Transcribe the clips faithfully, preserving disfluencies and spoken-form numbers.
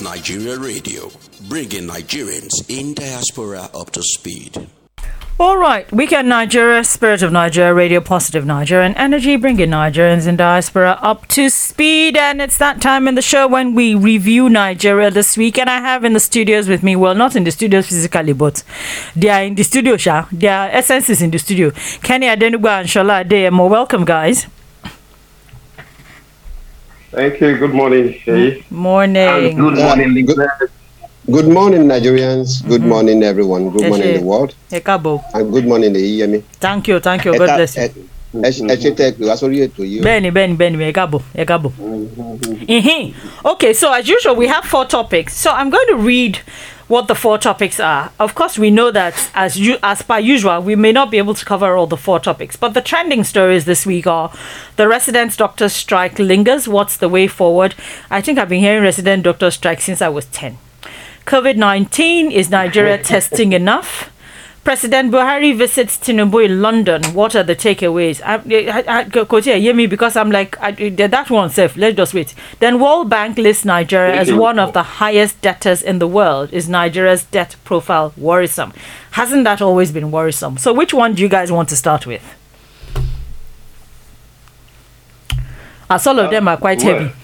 Nigeria Radio, bringing Nigerians in diaspora up to speed. All right, Weekend Nigeria, Spirit of Nigeria, Radio Positive Nigerian Energy, bringing Nigerians in diaspora up to speed. And it's that time in the show when we review Nigeria this week. And I have in the studios with me, well, not in the studios physically, but they are in the studio, Sha. Their essence is in the studio. Kenny Adenugba and Shola Adeyemo, welcome, guys. Thank you. Good morning, Shay. Morning. And good morning, good, good morning, Nigerians. Good mm-hmm. morning, everyone. Good yes, morning, the world. Ekabo. And good morning, the E M E. Thank you. Thank you. God bless you. Benny, Benny, Benny, Ekabo, Ekabo. Mm-hmm. Okay, so as usual, we have four topics. So I'm going to read what the four topics are. Of course, we know that as you, as per usual, we may not be able to cover all the four topics, but the trending stories this week are the resident doctor strike lingers. What's the way forward? I think I've been hearing resident doctor strike since I was ten. COVID nineteen, is Nigeria testing enough? President Buhari visits Tinubu in London. What are the takeaways? I, I, I, Kotia, hear me because I'm like, I, that one safe. Let's just wait. Then World Bank lists Nigeria as one of the highest debtors in the world. Is Nigeria's debt profile worrisome? Hasn't that always been worrisome? So which one do you guys want to start with? As all of uh, them are quite well, heavy.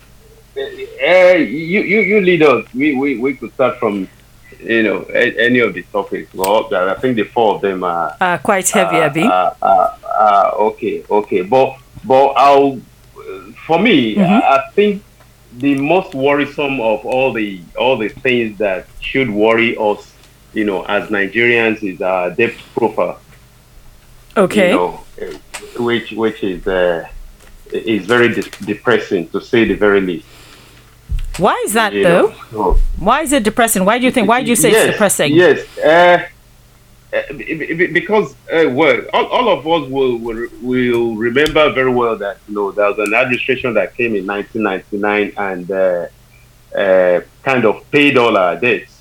Uh, you, you, you lead us. We, we, we could start from you know, any of the topics. Well, I think the four of them are uh, quite heavy, uh, Abby. Uh, uh, uh, okay, okay, but but I'll for me, mm-hmm. I think the most worrisome of all the all the things that should worry us, you know, as Nigerians, is our debt profile. Okay. You know, which which is uh, is very de- depressing, to say the very least. Why is that, you though? Know, why is it depressing? Why do you think? Why do you say yes, it's depressing? Yes, uh, because uh, well, all, all of us will, will will remember very well that you know there was an administration that came in nineteen ninety-nine and uh, uh, kind of paid all our debts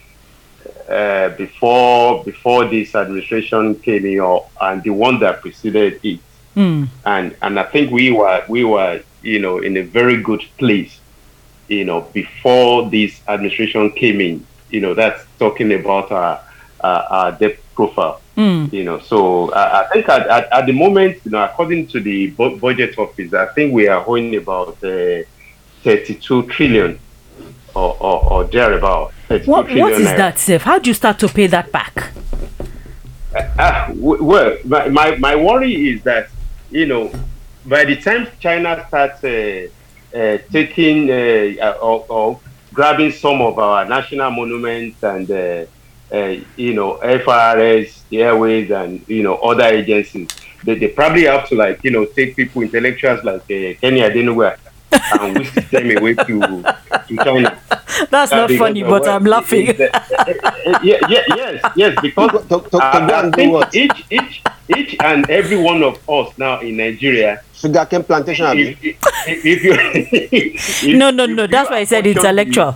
uh, before before this administration came in, and the one that preceded it. Mm. And and I think we were we were you know in a very good place. You know, before this administration came in, you know, that's talking about our, our, our debt profile. Mm. You know, so I, I think at, at, at the moment, you know, according to the bu- budget office, I think we are owing about uh, thirty-two trillion or, or, or thereabout. What, what is naira. That, Seth? How do you start to pay that back? Uh, uh, w- well, my, my, my worry is that, you know, by the time China starts uh, Uh, taking uh, or, or grabbing some of our national monuments and uh, uh, you know F R S, the Airways, and you know other agencies, they, they probably have to like you know take people, intellectuals like uh, Kenny Adenugba and whisk them away to, to China. That's uh, not funny, but I'm laughing. It, it, it, uh, yeah, yeah, yes, yes, because to, to, to uh, I think each each each and every one of us now in Nigeria. Sugarcane plantation. If, if, if you, if, no, no, no. That's why I said intellectual.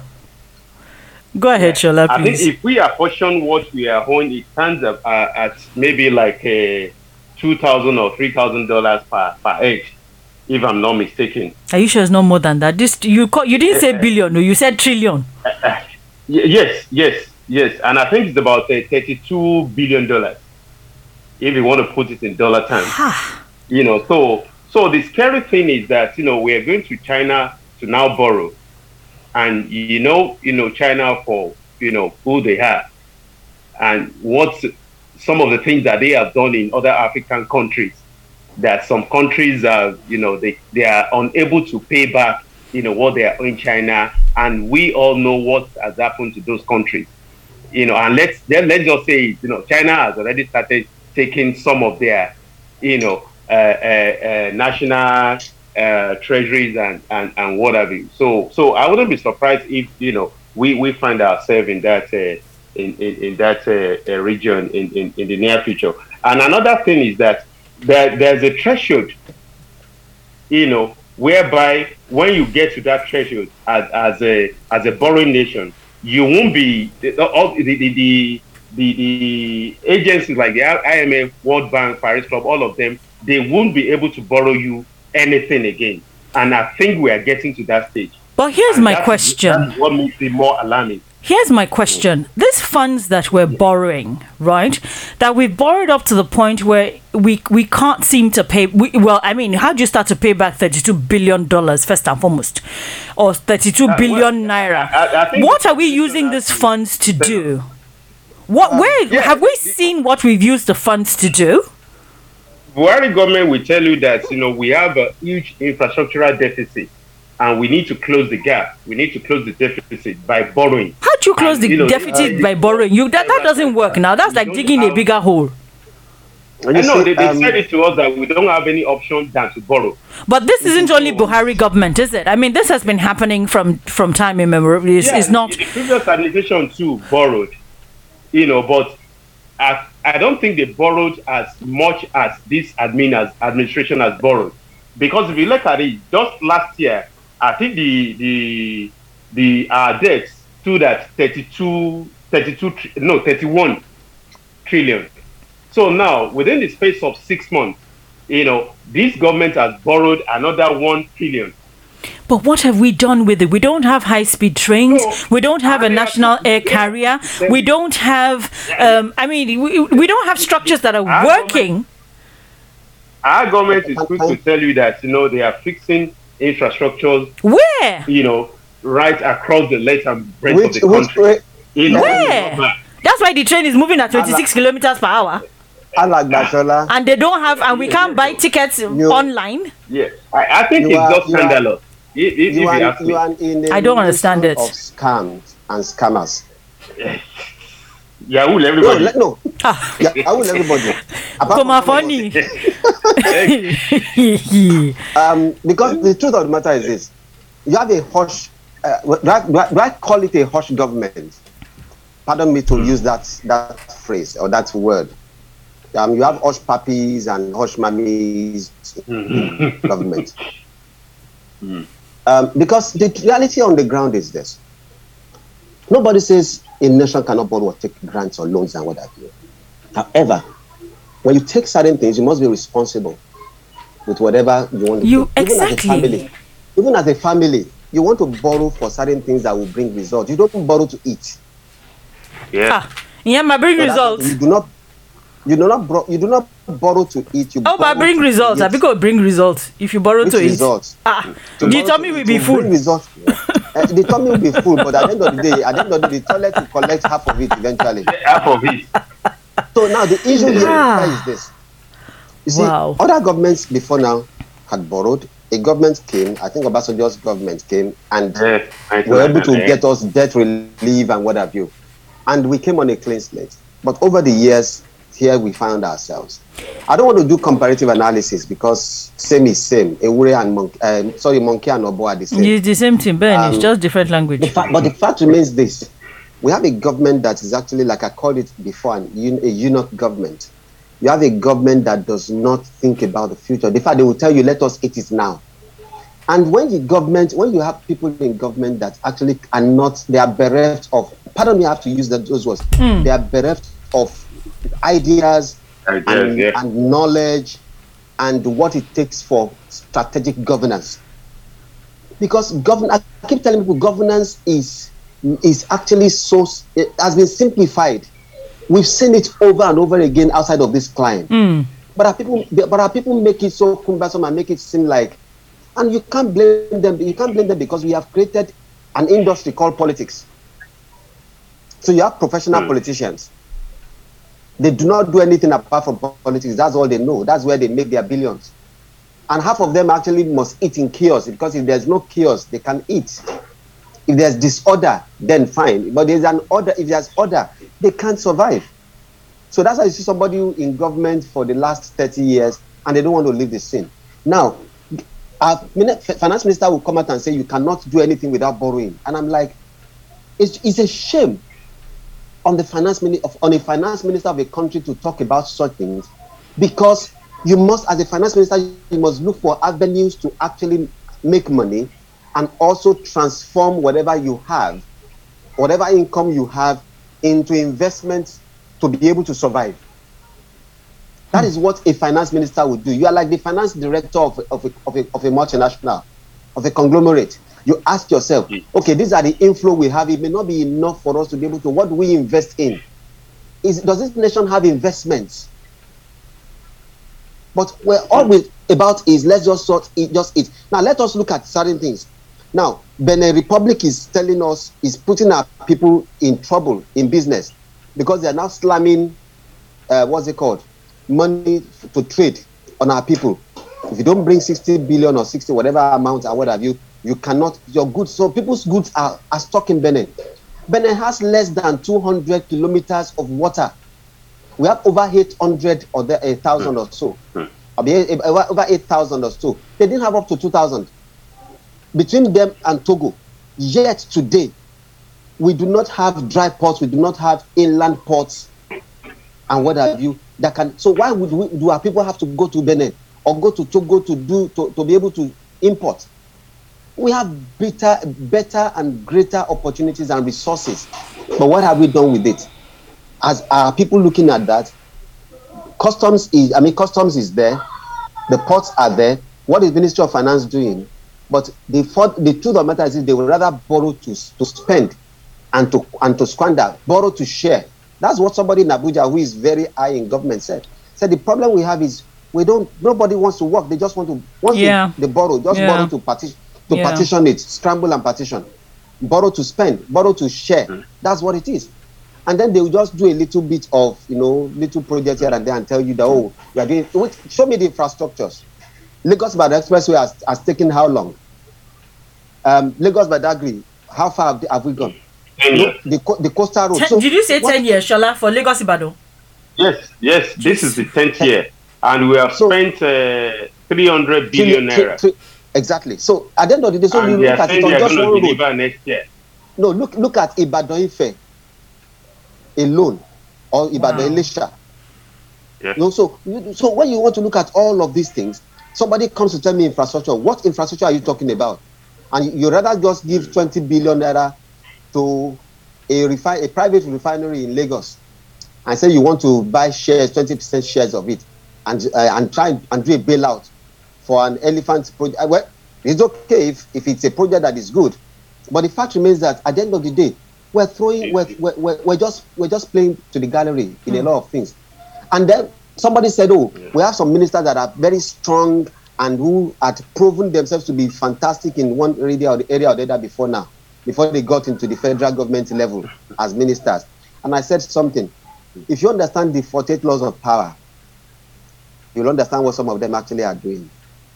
Go ahead, yeah, Shola, please. I think if we apportion what we are owing, it stands up uh, at maybe like a two thousand or three thousand dollars per per head, if I'm not mistaken. Are you sure it's no more than that? This you call, you didn't say billion, no, you said trillion. Uh, uh, yes, yes, yes, and I think it's about uh, thirty-two billion dollars, if you want to put it in dollar terms. you know, so. So the scary thing is that, you know, we are going to China to now borrow. And, you know, you know, China for, you know, who they are. And what some of the things that they have done in other African countries, that some countries are, you know, they, they are unable to pay back, you know, what they are in China. And we all know what has happened to those countries. You know, and let's, then let's just say, you know, China has already started taking some of their, you know, Uh, uh, uh, national uh, treasuries and, and, and what have you. So so I wouldn't be surprised if you know we, we find ourselves in that uh, in, in in that uh, region in, in, in the near future. And another thing is that there there's a threshold, you know, whereby when you get to that threshold as as a as a borrowing nation, you won't be all the the, the the the agencies like the I M F, World Bank, Paris Club, all of them. They won't be able to borrow you anything again. And I think we are getting to that stage. But here's And my that is- question. That's what makes it more alarming. Here's my question. These funds that we're borrowing, right? That we've borrowed up to the point where we we can't seem to pay. We, well, I mean, how do you start to pay back thirty-two billion dollars first and foremost? Or thirty-two Uh, billion well, naira? I- I think What are we the- using these funds to do? What, where, yeah, have we the- seen what we've used the funds to do? Buhari government will tell you that, you know, we have a huge infrastructural deficit and we need to close the gap. We need to close the deficit by borrowing. How do you close And, the you know, deficit uh, by borrowing? You that, that doesn't work now. That's like We don't digging a have- bigger hole. And I you know see, they, they um, said it to us that we don't have any option than to borrow. But this isn't only Buhari government, is it? I mean, this has been happening from from time immemorial. It's, it's not. The previous administration too borrowed, you know, but I, I don't think they borrowed as much as this admin as administration has borrowed. Because if you look at it, just last year, I think the the the uh, debts stood at thirty-two, thirty-two, no, thirty-one trillion. So now, within the space of six months, you know, this government has borrowed another one trillion. But what have we done with it? We don't have high-speed trains. No. We don't have a And they are- national air carrier. We don't have. Um, I mean, we, we don't have structures that are Our working. Our government is quick to tell you that, you know, they are fixing infrastructures, Where? you know, right across the length and breadth which, of the which, country. where, You know, Where? That's why the train is moving at twenty-six kilometers per hour, Alagbasola, and they don't have, and we can't buy tickets online. Yeah, I, I think You it's are- just you are- scandalous. If, if, if you you are, ask me. you are in a I don't understand nation it. of scams and scammers. Yahoo, No, everybody. let, no. Ah, Yeah, I will everybody. Apart come on, from- funny. Um, because the truth of the matter is this: you have a hush. Uh, do, I, do, I, do I call it a hush government? Pardon me to use that that phrase or that word. Um, you have hush puppies and hush mummies in government. Um, because the reality on the ground is this: nobody says a nation cannot borrow or take grants or loans and what have you. However, when you take certain things, you must be responsible with whatever you want to You- do. Even as a exactly. family, even as a family, you want to borrow for certain things that will bring results. You don't borrow to eat. Yeah. Ah, yeah, my bring So that's results. something You do not. You do not. Bro- you do not borrow to eat. You Oh, but borrow bring to results. I create. think bring results. If you borrow Which to results? eat. Ah, To the borrow tummy to- will to be bring full. Results. Uh, the tummy will be full, but at the end of the day, at the end of the day, the toilet will collect half of it eventually. Half of it. So now the issue here Ah. is this. You see, Wow. other governments before now had borrowed. A government came, I think Obasanjo's government came, and Yeah, were able to yeah. get us debt relief and what have you. And we came on a clean slate. But over the years, here we found ourselves. I don't want to do comparative analysis because same is same. Ewure and monkey, um, sorry, monkey and obo are the same. It's the same thing, Ben. it's Um, just different The language. fact, but the fact remains this: we have a government that is actually, like I called it before, an, un- a eunuch government. You have a government that does not think about the future. In fact, they will tell you, "Let us eat it now." And when the government, when you have people in government that actually are not, they are bereft of. Pardon me, I have to use that, those words. They are bereft of ideas Ideas, and, yeah. and knowledge and what it takes for strategic governance. Because govern, I keep telling people, governance is is actually so it has been simplified. We've seen it over and over again outside of this client. But our people, but our people make it so cumbersome and make it seem like, and you can't blame them. You can't blame them because we have created an industry called politics. So you have professional Mm. politicians. They do not do anything apart from politics. That's all they know. That's where they make their billions. And half of them actually must eat in chaos, because if there's no chaos, they can eat. If there's disorder, then fine. But there's an order. If there's order, they can't survive. So that's why you see somebody who in government for the last thirty years and they don't want to leave the scene. Now, our mini- finance minister will come out and say you cannot do anything without borrowing. And I'm like, it's, it's a shame on the finance mini- of, on a finance minister of a country to talk about such things, because you must, as a finance minister, you must look for avenues to actually make money and also transform whatever you have, whatever income you have, into investments to be able to survive. That is what a finance minister would do. You are like the finance director of, of, a, of, a, of a multinational, of a conglomerate. you ask yourself, okay, these are the inflow we have. It may not be enough for us to be able to, what do we invest in? Is, does this nation have investments? But we're always about is let's just sort it, just it. Now let us look at certain things. Now, Benin Republic is telling us, is putting our people in trouble in business because they are now slamming, uh, what's it called, money to trade on our people. If you don't bring sixty billion or sixty, whatever amount or what have you, you cannot, your goods, so people's goods are, are stuck in Benin. Benin has less than two hundred kilometers of water. We have over eight hundred or one thousand or so. Over eight thousand or so. They didn't have up to two thousand. Between them and Togo. Yet today, we do not have dry ports, we do not have inland ports, and what have you, that can, so why would we, do our people have to go to Benin or go to Togo to do, to, to be able to import? We have better, better and greater opportunities and resources. But what have we done with it? As are people looking at that, customs is, I mean, customs is there, the ports are there. What is Ministry of Finance doing? But the, the truth of the matter is they would rather borrow to, to spend and to and to squander, borrow to share. That's what somebody in Abuja who is very high in government said. Said the problem we have is we don't, nobody wants to work. They just want to, once yeah. they, they borrow, just yeah. borrow to partition, to yeah. partition it, scramble and partition. Borrow to spend, borrow to share. That's what it is. And then they will just do a little bit of, you know, little projects here and there and tell you that, oh, we are doing, wait, show me the infrastructures. Lagos Badagry Expressway has, has taken how long? Um, Lagos Badagry, how far have, they, have we gone? No, the, the coastal road. Ten, so did you say what, ten years, Shola, for Lagos Ibadan? Yes, yes, this is the tenth year. And we have so, spent uh, three hundred billion three, naira. Three, three, exactly. So at the end of the day, so and you look at it on just one road. Next year. No, look, look at Ibadan Ife alone, or Ibadan Elisha. Wow. Yes. No, so so when you want to look at all of these things, somebody comes to tell me infrastructure. What infrastructure are you talking about? And you rather just give twenty billion naira to a refi- a private refinery in Lagos, and say you want to buy shares, twenty percent shares of it, and uh, and try and do a bailout for an elephant project. Well, it's okay if, if it's a project that is good, but the fact remains that at the end of the day, we're throwing, we're, we're, we're just we're just playing to the gallery in mm. a lot of things. And then somebody said, oh, yeah. we have some ministers that are very strong and who had proven themselves to be fantastic in one area or the area or the other before now, before they got into the federal government level as ministers. And I said something. If you understand the forty-eight laws of power, you'll understand what some of them actually are doing.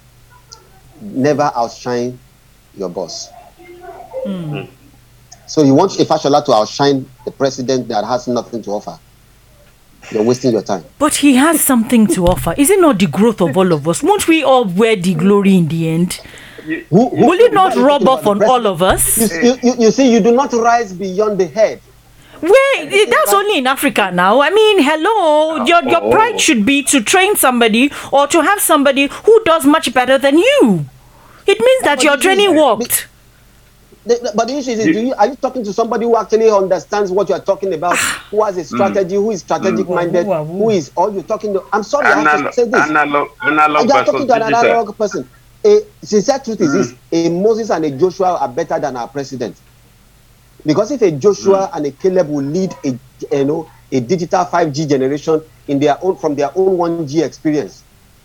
Never outshine your boss. Mm. So you want Ifashola to outshine the president that has nothing to offer. You're wasting your time. But he has something to offer. Is it not the growth of all of us? Won't we all wear the glory in the end? Who, who, Will it not rub off on all of us? You, you, you see, you do not rise beyond the head. Wait, that's only in Africa now. I mean, hello, your your pride should be to train somebody or to have somebody who does much better than you. It means that your training worked. The, but the issue is, do you, are you talking to somebody who actually understands what you are talking about, who has a strategy, mm. who is strategic mm. minded, who, who is all you're talking to? I'm sorry, Anal- I have to say this. Analog, analog you are talking to an analog person. A sincere truth is mm. this: a Moses and a Joshua are better than our president. Because if a Joshua mm. and a Caleb will lead a you know a digital five G generation in their own from their own one G experience,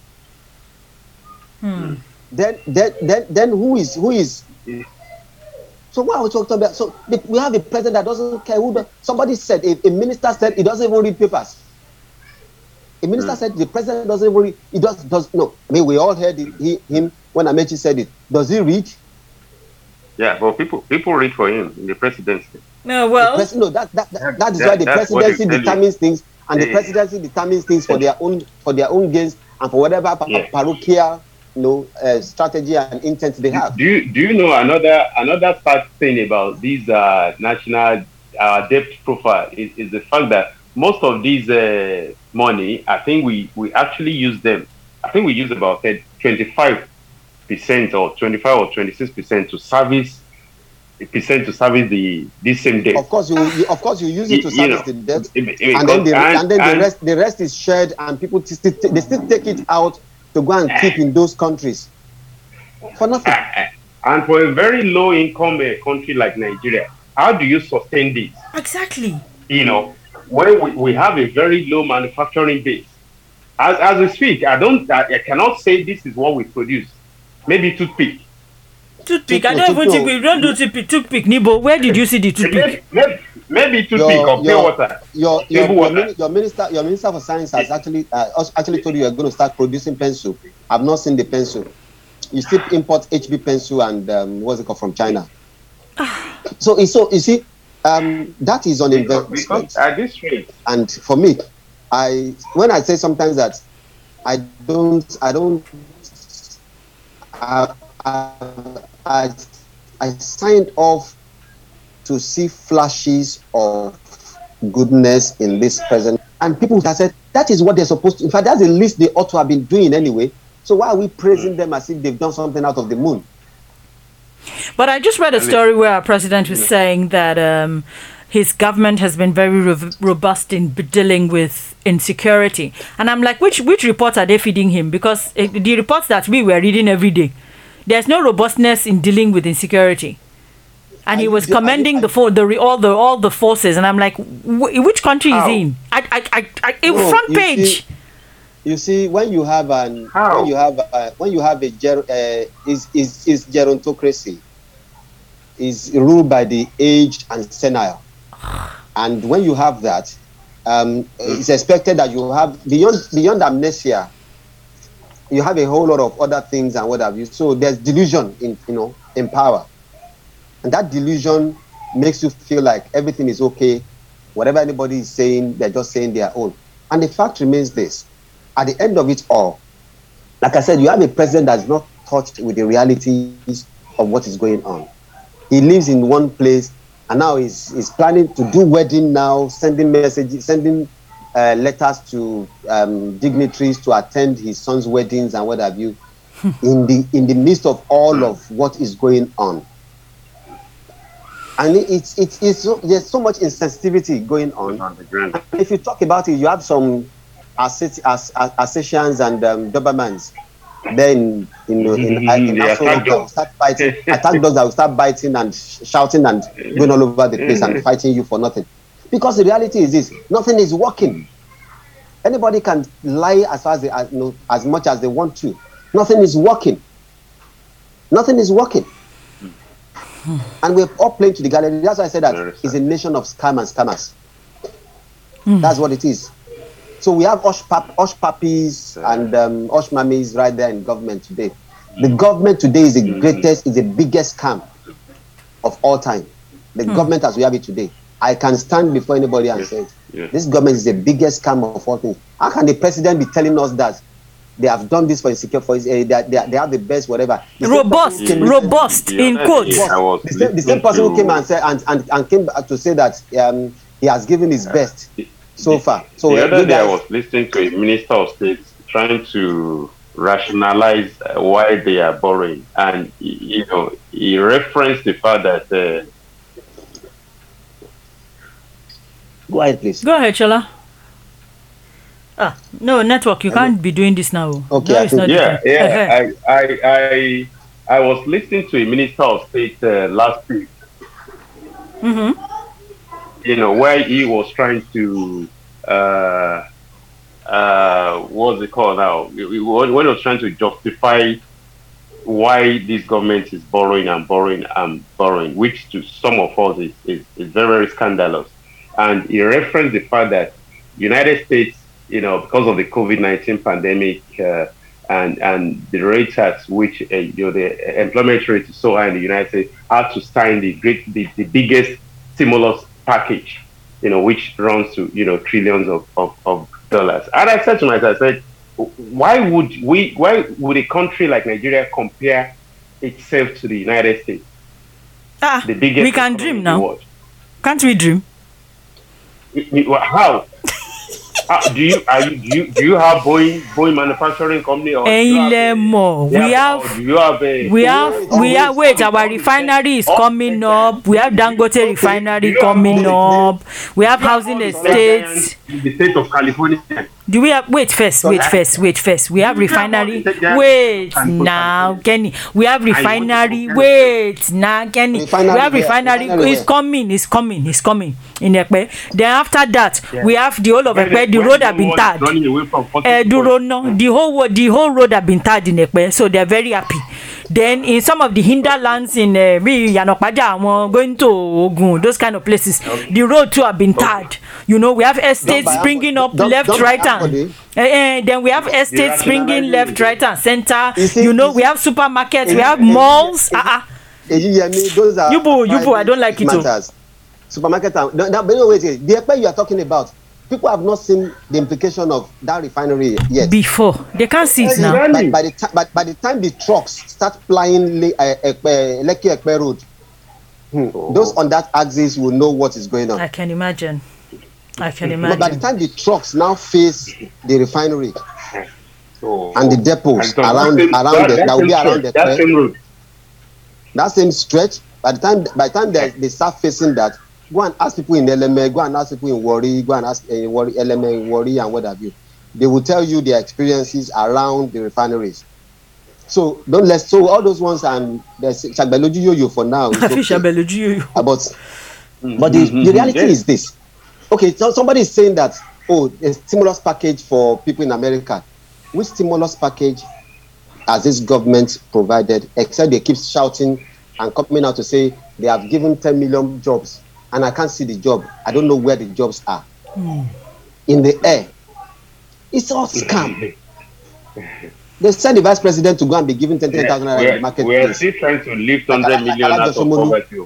mm. then then then then who is who is? Mm. So what are we talking about? So the, we have a president that doesn't care who. The, somebody said a, a minister said he doesn't even read papers. A minister mm. said the president doesn't even read. He does does no. I mean, we all heard it, he, him when Amechi said it. Does he read? Yeah, but people people read for him in the presidency. No, well, pres- no, that that that, that is yeah, why the presidency determines things, and yeah. the presidency determines things for their own for their own gains and for whatever pa- yeah. parochial. You know, uh, strategy and intent they have. Do you do you know another another sad thing about these uh, national uh, debt profile is, is the fact that most of these uh, money, I think we, we actually use them. I think we use about twenty-five percent or twenty-five or twenty-six percent to service percent to service the this same debt. Of course, you, you of course you use it to service you know, the debt, it, it, and then the and, and then and, the rest the rest is shared, and people t- t- they still take it out to go and keep in those countries for nothing. I, And for a very low income uh, country like Nigeria, how do you sustain this? Exactly. You know, when we, we have a very low manufacturing base. As, as we speak, I don't, I, I cannot say this is what we produce. Maybe toothpick. Toothpick. I don't even think we don't do toothpick. Toothpick, Nibo. Where did you see the toothpick? Maybe, maybe toothpick or pure water. Your, your, water. Your, your minister, your minister for science has actually uh, actually told you you're going to start producing pencil. I've not seen the pencil. You still import H B pencil and um, what's it called from China. so it's so you see, um, that is on investment. At this rate, and for me, I when I say sometimes that I don't, I don't, I, I, I, I signed off to see flashes of goodness in this present, and people have said that is what they're supposed to. In fact, that's the least they ought to have been doing anyway. So why are we praising them as if they've done something out of the moon? But I just read a story where our president was saying that um, his government has been very ro- robust in b- dealing with insecurity. And I'm like, which which reports are they feeding him? Because uh, the reports that we were reading every day, there's no robustness in dealing with insecurity. And he was commending the for the re- all the all the forces. And I'm like, w- which country is he in? I I I, I it, No, front you page. see- You see, when you have an How? when you have a, when you have a ger, uh, is is is gerontocracy is ruled by the aged and senile, and when you have that, um, it's expected that you have beyond beyond amnesia. You have a whole lot of other things and what have you. So there's delusion in you know in power, and that delusion makes you feel like everything is okay. Whatever anybody is saying, they're just saying their own. And the fact remains this. At the end of it all, like I said, you have a president that's not touched with the realities of what is going on. He lives in one place, and now he's, he's planning to do wedding now, sending messages, sending uh, letters to um, dignitaries to attend his son's weddings and what have you, in the in the midst of all of what is going on. And it's it's it's so, there's so much insensitivity going on. And if you talk about it, you have some Asset, as, as, Assyrians and um, Dobermans, then you know, in, in, in Yeah, Afro, that will start fighting, attack dogs that will start biting and sh- shouting and going all over the place and fighting you for nothing. Because the reality is this: nothing is working. Anybody can lie as far as they, as, you know, as much as they want to. Nothing is working. Nothing is working. And we're all playing to the gallery. That's why I said that it's a nation of scam and scammers. Mm. That's what it is. So we have Osh, pap, Osh Pappies and um, Osh Mammies right there in government today. The government today is the greatest, is the biggest scam of all time. The hmm. government as we have it today. I can stand before anybody and say, yeah. This government is the biggest scam of all things. How can the president be telling us that they have done this for insecure, for uh, they, they, they have the best, whatever? The robust, robust, in quotes. The same, the same person who came and said and, and, and came to say that um, he has given his best. So far. So the other day I was listening to a minister of state trying to rationalize uh, why they are borrowing, and you know he referenced the fact that. Uh, Go ahead, please. Go ahead, Chola. Ah, no network. You can't be doing this now. Okay. No, it's not yeah, different. yeah. I, I, I, I was listening to a minister of state uh, last week. Mm-hmm. You know, where he was trying to, uh, uh, what's it called now? When he was trying to justify why this government is borrowing and borrowing and borrowing, which to some of us is, is, is very, very scandalous. And he referenced the fact that United States, you know, because of the COVID nineteen pandemic uh, and, and the rate at which, uh, you know, the employment rate is so high in the United States, had to sign the great, the, the biggest stimulus package, you know, which runs to, you know, trillions of, of, of dollars. And I said to myself, I said, why would we, why would a country like Nigeria compare itself to the United States? Ah, the biggest we can dream now. Can't we dream? How? uh, do you are you do you, do you have Boeing Boeing manufacturing company or more? We have, have you have a, we have we have wait our refinery is coming up. We have Dangote refinery coming up. We have housing estates in the state of California. Do we have wait first? Wait first. Wait first. We have refinery. Wait now, Kenny. We have refinery. Wait now, Kenny. We have refinery. It's coming. It's coming. It's coming in Ekpe. Then after that, we have the whole of Ekpe. The road have been tarred. Uh, the whole the whole road have been tarred in Ekpe, so they're very happy. Then in some of the hinterlands in uh, Yanokpaja, going to Ogun, those kind of places, okay. the road too have been tarred. Okay. You know, we have estates springing up don't, left, don't right, and uh, uh, then we have estates springing left, right, and center. You, see, you know, you we have supermarkets, we have malls. Uh-uh. Those are Yubu, Yubu, I don't like it too. Supermarket. Now, but anyway, the Ekpe you are talking about, people have not seen the implication of that refinery yet. Before they can't see it now. By, by the time, by, by the time the trucks start plying Le, uh, Ekpe, Lekki Ekpe Road, hmm, oh. those on that axis will know what is going on. I can imagine. I can imagine. But by the time the trucks now face the refinery oh. and the depots around around that, the, that, that will be around the that same road, that same stretch. By the time by the time they, they start facing that. Go and ask people in L M A, go and ask people in Warri, go and ask uh, Warri, L M A, Warri, and what have you. They will tell you their experiences around the refineries. So don't let so all those ones and there's Shabeloju Yoyo for now. I feel Shabeloju Yoyo. But mm-hmm. but the, the reality mm-hmm. is this. Okay, so somebody is saying that oh, a stimulus package for people in America. Which stimulus package has this government provided? Except they keep shouting and coming out to say they have given ten million jobs. And I can't see the job. I don't know where the jobs are. Mm. In the air. It's all scam. They send the vice president to go and be given ten thousand naira in the market. We are still trying to lift one hundred million out of poverty.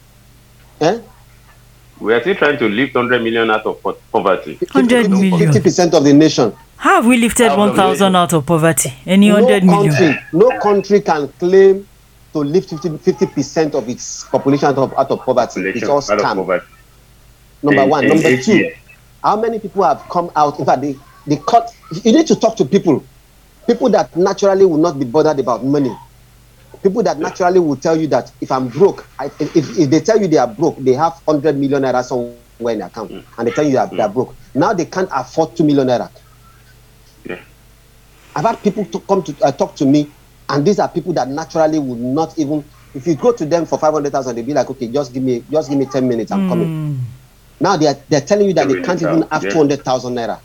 Eh? We are still trying to lift one hundred million out of poverty. one hundred million. fifty percent of the nation. How have we lifted one thousand out of poverty? Any no one hundred million? Country, no country can claim to lift fifty percent of its population out of, out of poverty. It's all scam. Number in, one. In Number two, years. How many people have come out? In fact, they, they cut. You need to talk to people. People that naturally will not be bothered about money. People that naturally will tell you that if I'm broke, I, if, if they tell you they are broke, they have one hundred million naira somewhere in their account, mm. and they tell you they are, mm. they are broke. Now they can't afford two million naira. Yeah. I've had people to come to uh, talk to me. And these are people that naturally would not even, if you go to them for five hundred thousand, they'll be like, okay, just give me, just give me ten minutes, I'm mm. coming. Now they are, they're telling you that they can't even have yeah. two hundred thousand naira.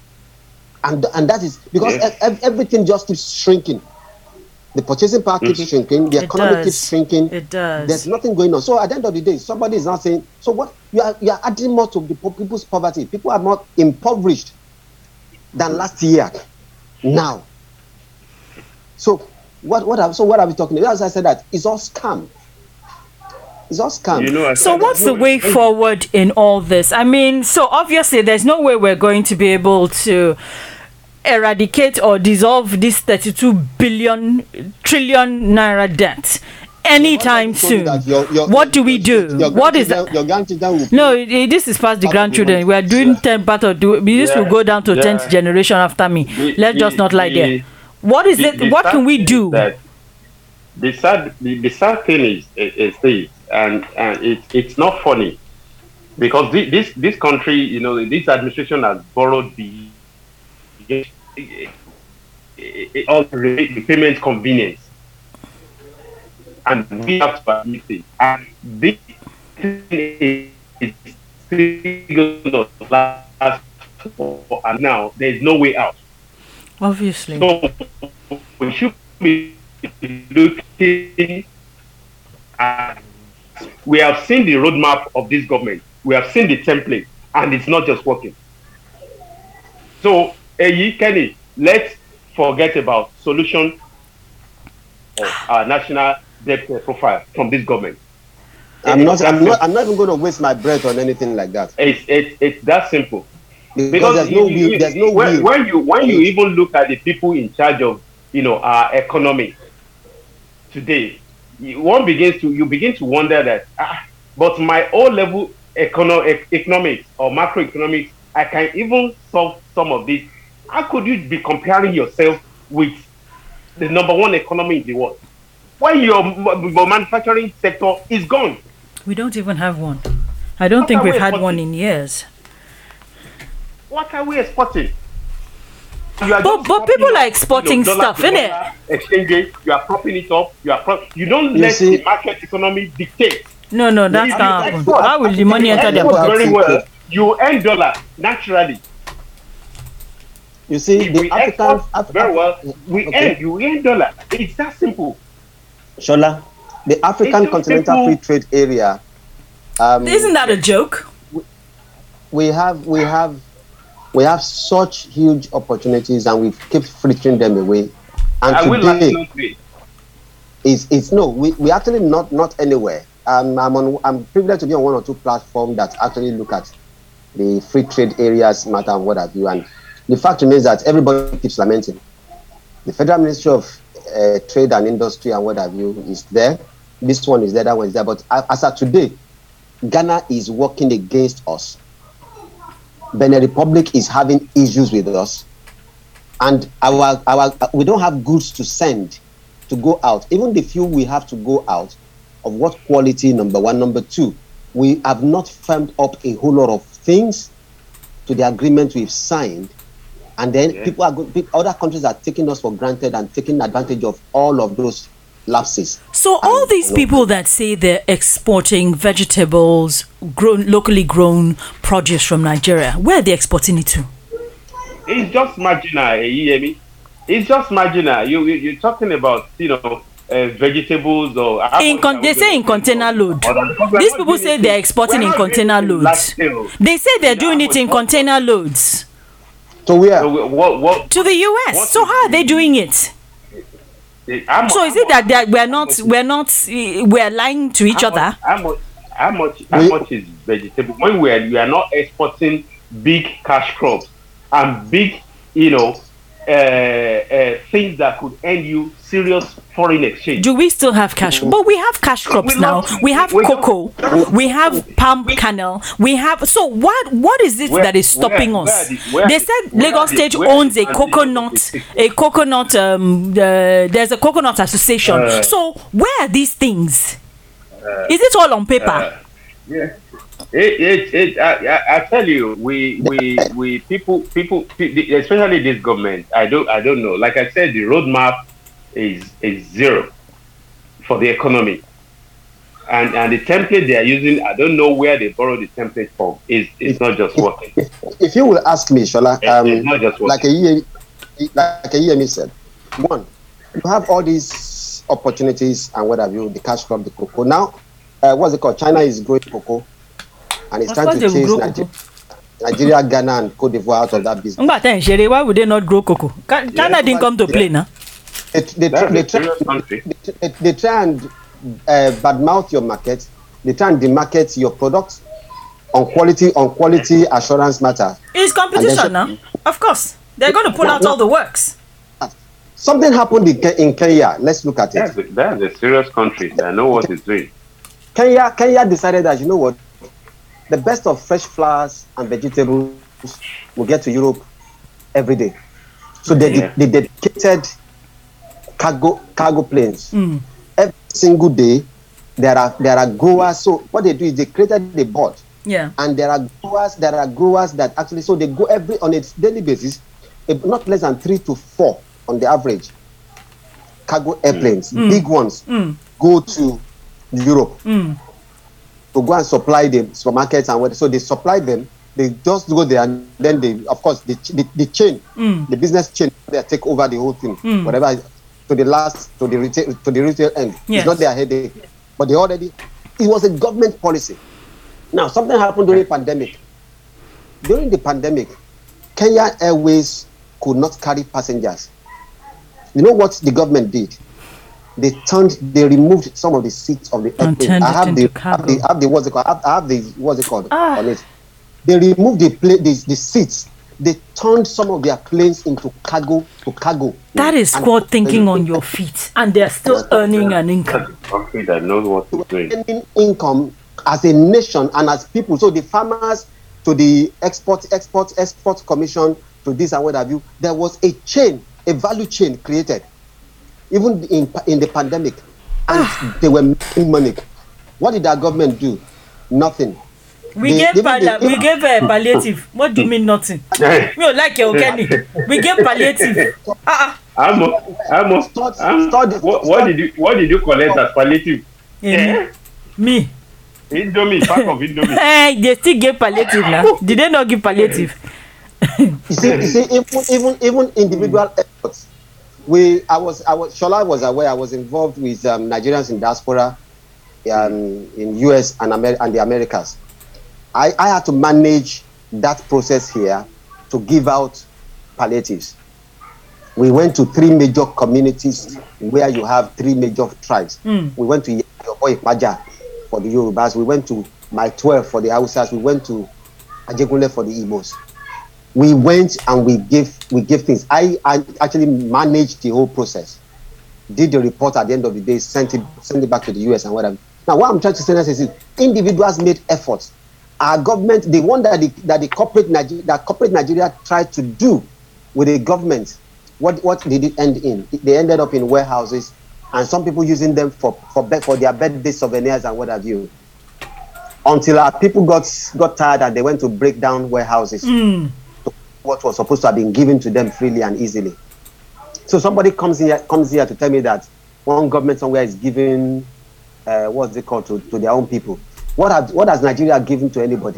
And, and that is because yeah. e- everything just keeps shrinking. The purchasing power keeps mm. shrinking, the it economy does. keeps shrinking. It does. There's nothing going on. So at the end of the day, somebody is now saying, so what, you are, you are adding more to the people's poverty. People are more impoverished than last year now. So, What what are, so what are we talking about? As I said, that it's all scam. It's all scam. You know, so what's the way forward in all this? I mean, so obviously there's no way we're going to be able to eradicate or dissolve this thirty-two billion trillion naira debt anytime soon. Your, your, what do we do? What is that? Your grandchildren will no, it, this is past the grandchildren. We are doing ten part of do. This yeah. will go down to yeah. tenth generation after me. The, Let's the, just not lie the, there. What is the, it? The what can we do? The sad, the, the sad thing is, is this, and and it, it's not funny, because this, this this country, you know, this administration has borrowed the all the payment convenience, and we have to admit it. And this is still going to last, and now there is no way out. Obviously. So we should be looking at, we have seen the roadmap of this government, we have seen the template, and it's not just working. So, Eyi, Kenny, let's forget about solution of our national debt profile from this government. I'm not, I'm not, I'm not even going to waste my breath on anything like that. It's, it's, it's that simple. Because, because there's no will, there's no when, will. when you when you even look at the people in charge of, you know, our economy today, one begins to you begin to wonder that ah, but my O level econo- economics or macroeconomics, I can even solve some of this. How could you be comparing yourself with the number one economy in the world when your, your manufacturing sector is gone? We don't even have one. I don't what think we've we had exporting? one in years. What are we exporting? You are but just but people propping are up, exporting you know, dollar stuff, to innit? dollar exchange rate. You are propping it up. You are prop- You don't You let see- the market economy dictate. No, no, that If you can't happen. export- Why will the money if you enter their export pocket? very well, you earn dollars naturally. You see, If the we African export Af- very well, we okay. earn. You earn dollars. It's that simple. Shola, the African It's just Continental simple. Free Trade Area. Um, Isn't that a joke? we have we have we have such huge opportunities, and we keep frittering them away. And I will today not be. is it's no, we we actually not not anywhere. Um, I'm on I'm privileged to be on one or two platforms that actually look at the free trade areas matter and what have you. And the fact remains that everybody keeps lamenting. The Federal Ministry of uh, Trade and Industry and what have you is there. This one is there, that one is there. But as of today, Ghana is working against us. Benin Republic is having issues with us, and our our we don't have goods to send to go out. Even the few we have to go out, of what quality? Number one, number two, we have not firmed up a whole lot of things to the agreement we've signed, and then Yeah. people are go- other countries are taking us for granted and taking advantage of all of those lapses. So all And, these you know, people that say they're exporting vegetables, grown locally grown produce from Nigeria, where are they exporting it to? It's just marginal, eh, you hear me? It's just marginal. You, you you're talking about you know uh, vegetables or how In much con- are they we say gonna in pay container for? load. Or because we're These not people doing say it they're in- exporting we're in not doing container it in large loads. scale. They say they're You know doing how it much in what- container loads So where? So we- what what to the U S. What So is how are they the- doing it? the- how mu- So is how it that much- they are- we're how not much is- we're not uh, we're lying to each how other? much- How much? How much? How We- much is vegetable? When we are we are not exporting big cash crops and big, you know, uh, uh, things that could earn you serious foreign exchange. Do we still have cash? But we have cash crops We now. love- We have we- cocoa. We have palm kernel. We have. So what? What is it Where- that is stopping where- us? where the- where They the- said where Lagos the- State where owns the a coconut. statistics? A coconut. Um. Uh, there's a coconut association. Uh, so where are these things? Is it all on paper? Uh, yeah. It, it, it, I, I, I tell you, we, we, we, people, people, pe- especially this government. I don't, I don't know. Like I said, the roadmap is is zero for the economy, and and the template they are using, I don't know where they borrowed the template from. Is it's not just working. If you will ask me, Shola, It's- um, it's not just working. like a year, like a year said, one, you have all these opportunities and what have you, the cash crop, the cocoa. Now, uh, what's it called? China is growing cocoa, and it's Of trying course to they will chase grow Nigeria, Nigeria, Ghana, and Cote d'Ivoire out of that business. Ngba ten shere, why would they not grow cocoa? Ca- China didn't come to play now. They, they, That's they, a try, serious country. they, they, they try and uh, badmouth your market. They try and demarket your products on quality, on quality assurance matter. It's competition now. Of course, they're going to pull out all the works. Something happened in, Ke- in Kenya. Let's look at it. That's a, that's a serious country. I know what it's doing. Kenya, Kenya decided that, you know what, the best of fresh flowers and vegetables will get to Europe every day. So they, Yeah. they dedicated cargo cargo planes. Mm. Every single day, there are there are growers. So what they do is they created the board, Yeah. and there are growers. There are growers that actually, so they go every on a daily basis, eh, not less than three to four on the average. Cargo airplanes, big ones, Mm. go to Europe Mm. to go and supply the supermarkets and what. So they supply them. They just go there and then they, of course, the the, the chain, Mm. the business chain, they take over the whole thing. Mm. Whatever to the last to the retail to the retail end. Yes. It's not their headache, but they already. It was a government policy. Now something happened during pandemic. During the pandemic, Kenya Airways could not carry passengers. You know what the government did? They turned, they removed some of the seats of the And airplane. turned I it have the, into I have cargo. the, I have the what's it called? I have, I have the what's it called Ah. on it. They removed the plane, the, the seats. They turned some of their planes into cargo to cargo. That is And- squad thinking on your feet, and they're still earning an income. That's a country that knows what it's doing. Earning income as a nation and as people. So the farmers to the export, export, export commission to this and what have you. There was a chain, a value chain created, even in in the pandemic, and they were making money. What did our government do? Nothing. We They- gave they- pal- they- we gave uh, palliative. What do you mean nothing? Me don't like your Kenny. We gave palliative. Ah, Almost, almost. Start- um, start the- what, what start- did you what did you collect as palliative? yeah. me. Indomie, pack of Indomie. Eh, they still gave palliative now. Did they not give palliative? You see, you see, even even even individual efforts. We, I was, I was, Shola was aware. I was involved with um, Nigerians in diaspora, um, in U S and Amer- and the Americas. I, I had to manage that process here to give out palliatives. We went to three major communities where you have three major tribes. Mm. We went to Yobo Ipaja for the Yorubas. We went to Mile twelve for the Hausas. We went to Ajegunle for the Igbos. We went and we gave we gave things. I, I actually managed the whole process. Did the report at the end of the day, sent it sent it back to the U S and whatever. Now, what I'm trying to say is, individuals made efforts. Our government, the one that the that the corporate Nigeria, that corporate Nigeria tried to do with the government, what what did it end in? They ended up in warehouses, and some people using them for for for their birthday souvenirs and what have you. Until our people got got tired and they went to break down warehouses. Mm. What was supposed to have been given to them freely and easily. So somebody comes here comes here to tell me that one government somewhere is giving uh, what's it called to, to their own people. What have, what has Nigeria given to anybody?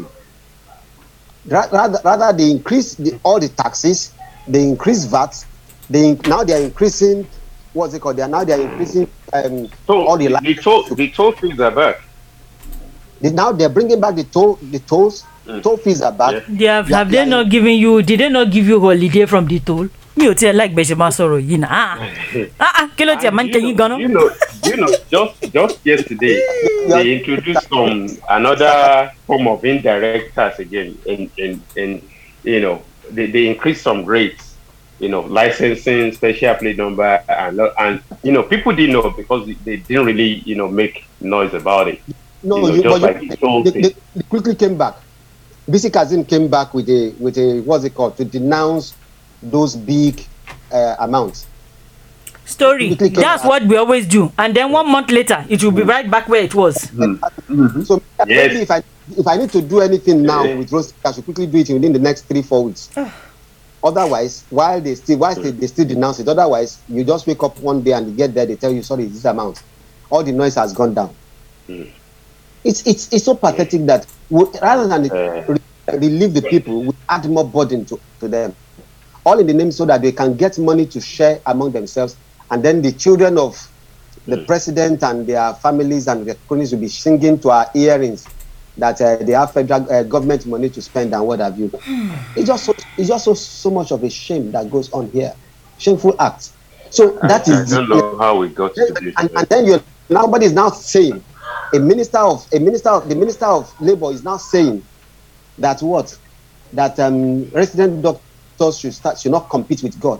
Ra- Rather, rather they increase the, all the taxes, they increase V A T, they in- now they are increasing what's it called? They are now they are increasing um, So all the the, the toll the toll fees are back. they, now they're bringing back the toll the tolls. Mm. Toll fees are back. Yeah. They have, Yeah, have they yeah. not given you? Did they not give you holiday from the toll? Me ò tiẹ̀ like Beshema sọ̀rọ̀ yìí náà. Ah ah, kí ló tiẹ̀ máa ń And kẹ́yìn you know, gan-an? you know, you know, just just yesterday they introduced some another form of indirect tax again, and and and you know they, they increased some rates, you know, licensing, special plate number, and and you know people didn't know because they didn't really you know make noise about it. No, You know, you, just but like you, the toll they, fee. they, they quickly came back. B C Kazim came back with a with a what's it called to denounce those big uh, amounts. Story. Quickly came That's back. what we always do. And then one month later, it will be right back where it was. So Yes. maybe if I if I need to do anything now Yeah. with Rose, I should quickly do it within the next three four weeks. Otherwise, while they still while they, they still denounce it, otherwise you just wake up one day and you get there, they tell you sorry, this amount, all the noise has gone down. Mm. It's it's it's so pathetic that we, rather than Uh. re- relieve the people, we add more burden to, to them. All in the name so that they can get money to share among themselves, and then the children of the Mm. president and their families and their cronies will be singing to our earrings that uh, they have federal uh, government money to spend and what have you. It's just so, it's just so, so much of a shame that goes on here, shameful act. So that I, is I don't know how we got to this. and, and then you nobody is now saying a minister of a minister of the minister of labor is now saying that what that um resident doctors should start should not compete with God.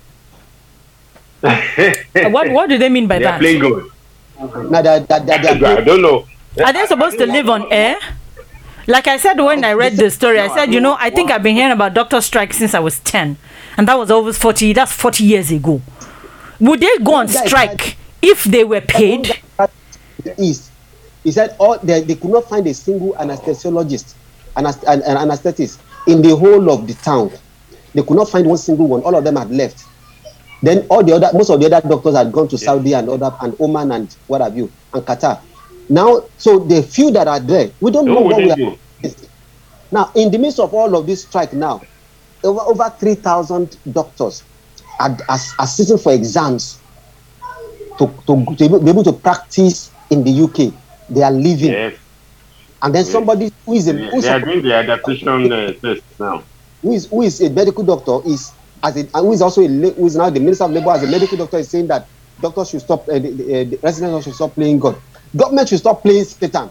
What What do they mean by They are that? playing good. Now that that, that, that I don't know. Are they supposed to live on air? Like I said when I read the story, I said, you know, I think I've been hearing about doctor strike since I was ten, and that was always forty. That's forty years ago. Would they go on strike if they were paid? East, he said all they, they could not find a single anesthesiologist, anest- an, an anesthetist in the whole of the town. They could not find one single one. All of them had left. Then all the other, most of the other doctors had gone to Yeah. Saudi and other and Oman and what have you and Qatar. Now, so the few that are there, we don't know No, what we we didn't are. do. Now, in the midst of all of this strike, now over over three thousand doctors are, are, are sitting for exams to, to to be able to practice in the U K. They are leaving, Yes. and then Yes. somebody who is a They who is, they are doing the adaptation uh, test now. who is who is a medical doctor is as a and who is also a la- who is now the minister of labor as a medical doctor is saying that doctors should stop uh, the, the, uh, the residents should stop playing God. Government should stop playing Satan.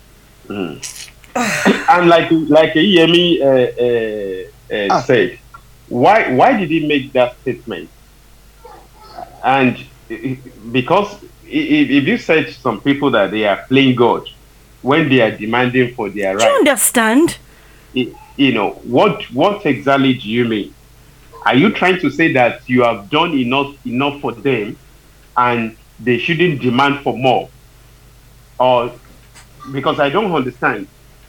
And like like Yemi uh, uh, uh, Ah. said, why why did he make that statement? And i- i- because i- i- if you said to some people that they are playing God when they are demanding for their Do you rights, understand? i- you know what what exactly do you mean? Are you trying to say that you have done enough enough for them, and they shouldn't demand for more? Or because I don't understand.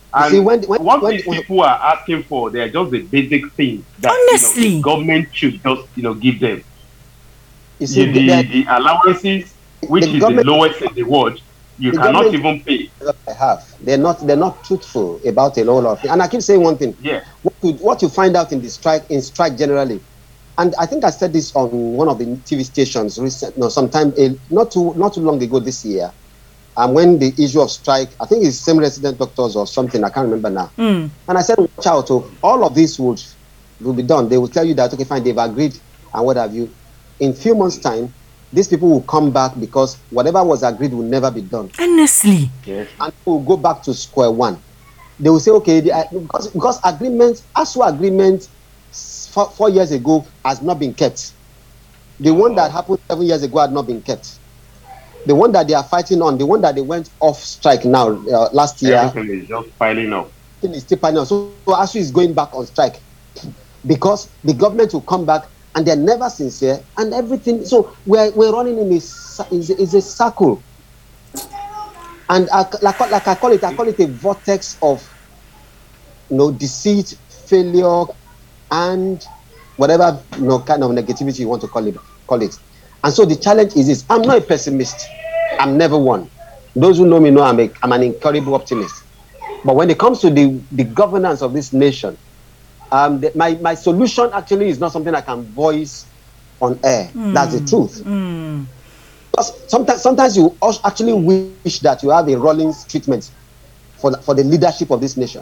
And see, when, when, what when, these when, people are asking for, they are just the basic things that Honestly. you know, the government should just you know give them. you see, the, the, the allowances, which the is the government- lowest in the world, you the cannot government- even pay. I have. They're not. They're not truthful about a whole lot of things. And I keep saying one thing. Yeah. What you, what you find out in the strike, in strike generally, and I think I said this on one of the T V stations recent, no, sometime eh, not too not too long ago this year. And um, when the issue of strike, I think it's same resident doctors or something. I can't remember now. Mm. And I said, watch out! Oh, all of this would will be done. They will tell you that okay, fine, they've agreed and what have you. In few months' time, these people will come back because whatever was agreed will never be done. Honestly. Yes. And we'll go back to square one. They will say, okay, the, uh, because because agreement, A S U agreement four, four years ago has not been kept. The one that happened seven years ago had not been kept. The one that they are fighting on, the one that they went off strike now uh, last year, Everything is just piling up. is still piling on. So, so A S U is going back on strike because the government will come back and they're never sincere and everything. So we're we're running in a is a, is a circle. And I, like, like I call it, I call it a vortex of, you know, deceit, failure, and whatever you know kind of negativity you want to call it. Call it. And so the challenge is this: I'm not a pessimist. I'm never one. Those who know me know I'm a, I'm an incurable optimist. But when it comes to the, the governance of this nation, um, the, my my solution actually is not something I can voice on air. Mm. That's the truth. Mm. Because sometimes, sometimes you actually wish that you have a Rawlings treatment for the, for the leadership of this nation.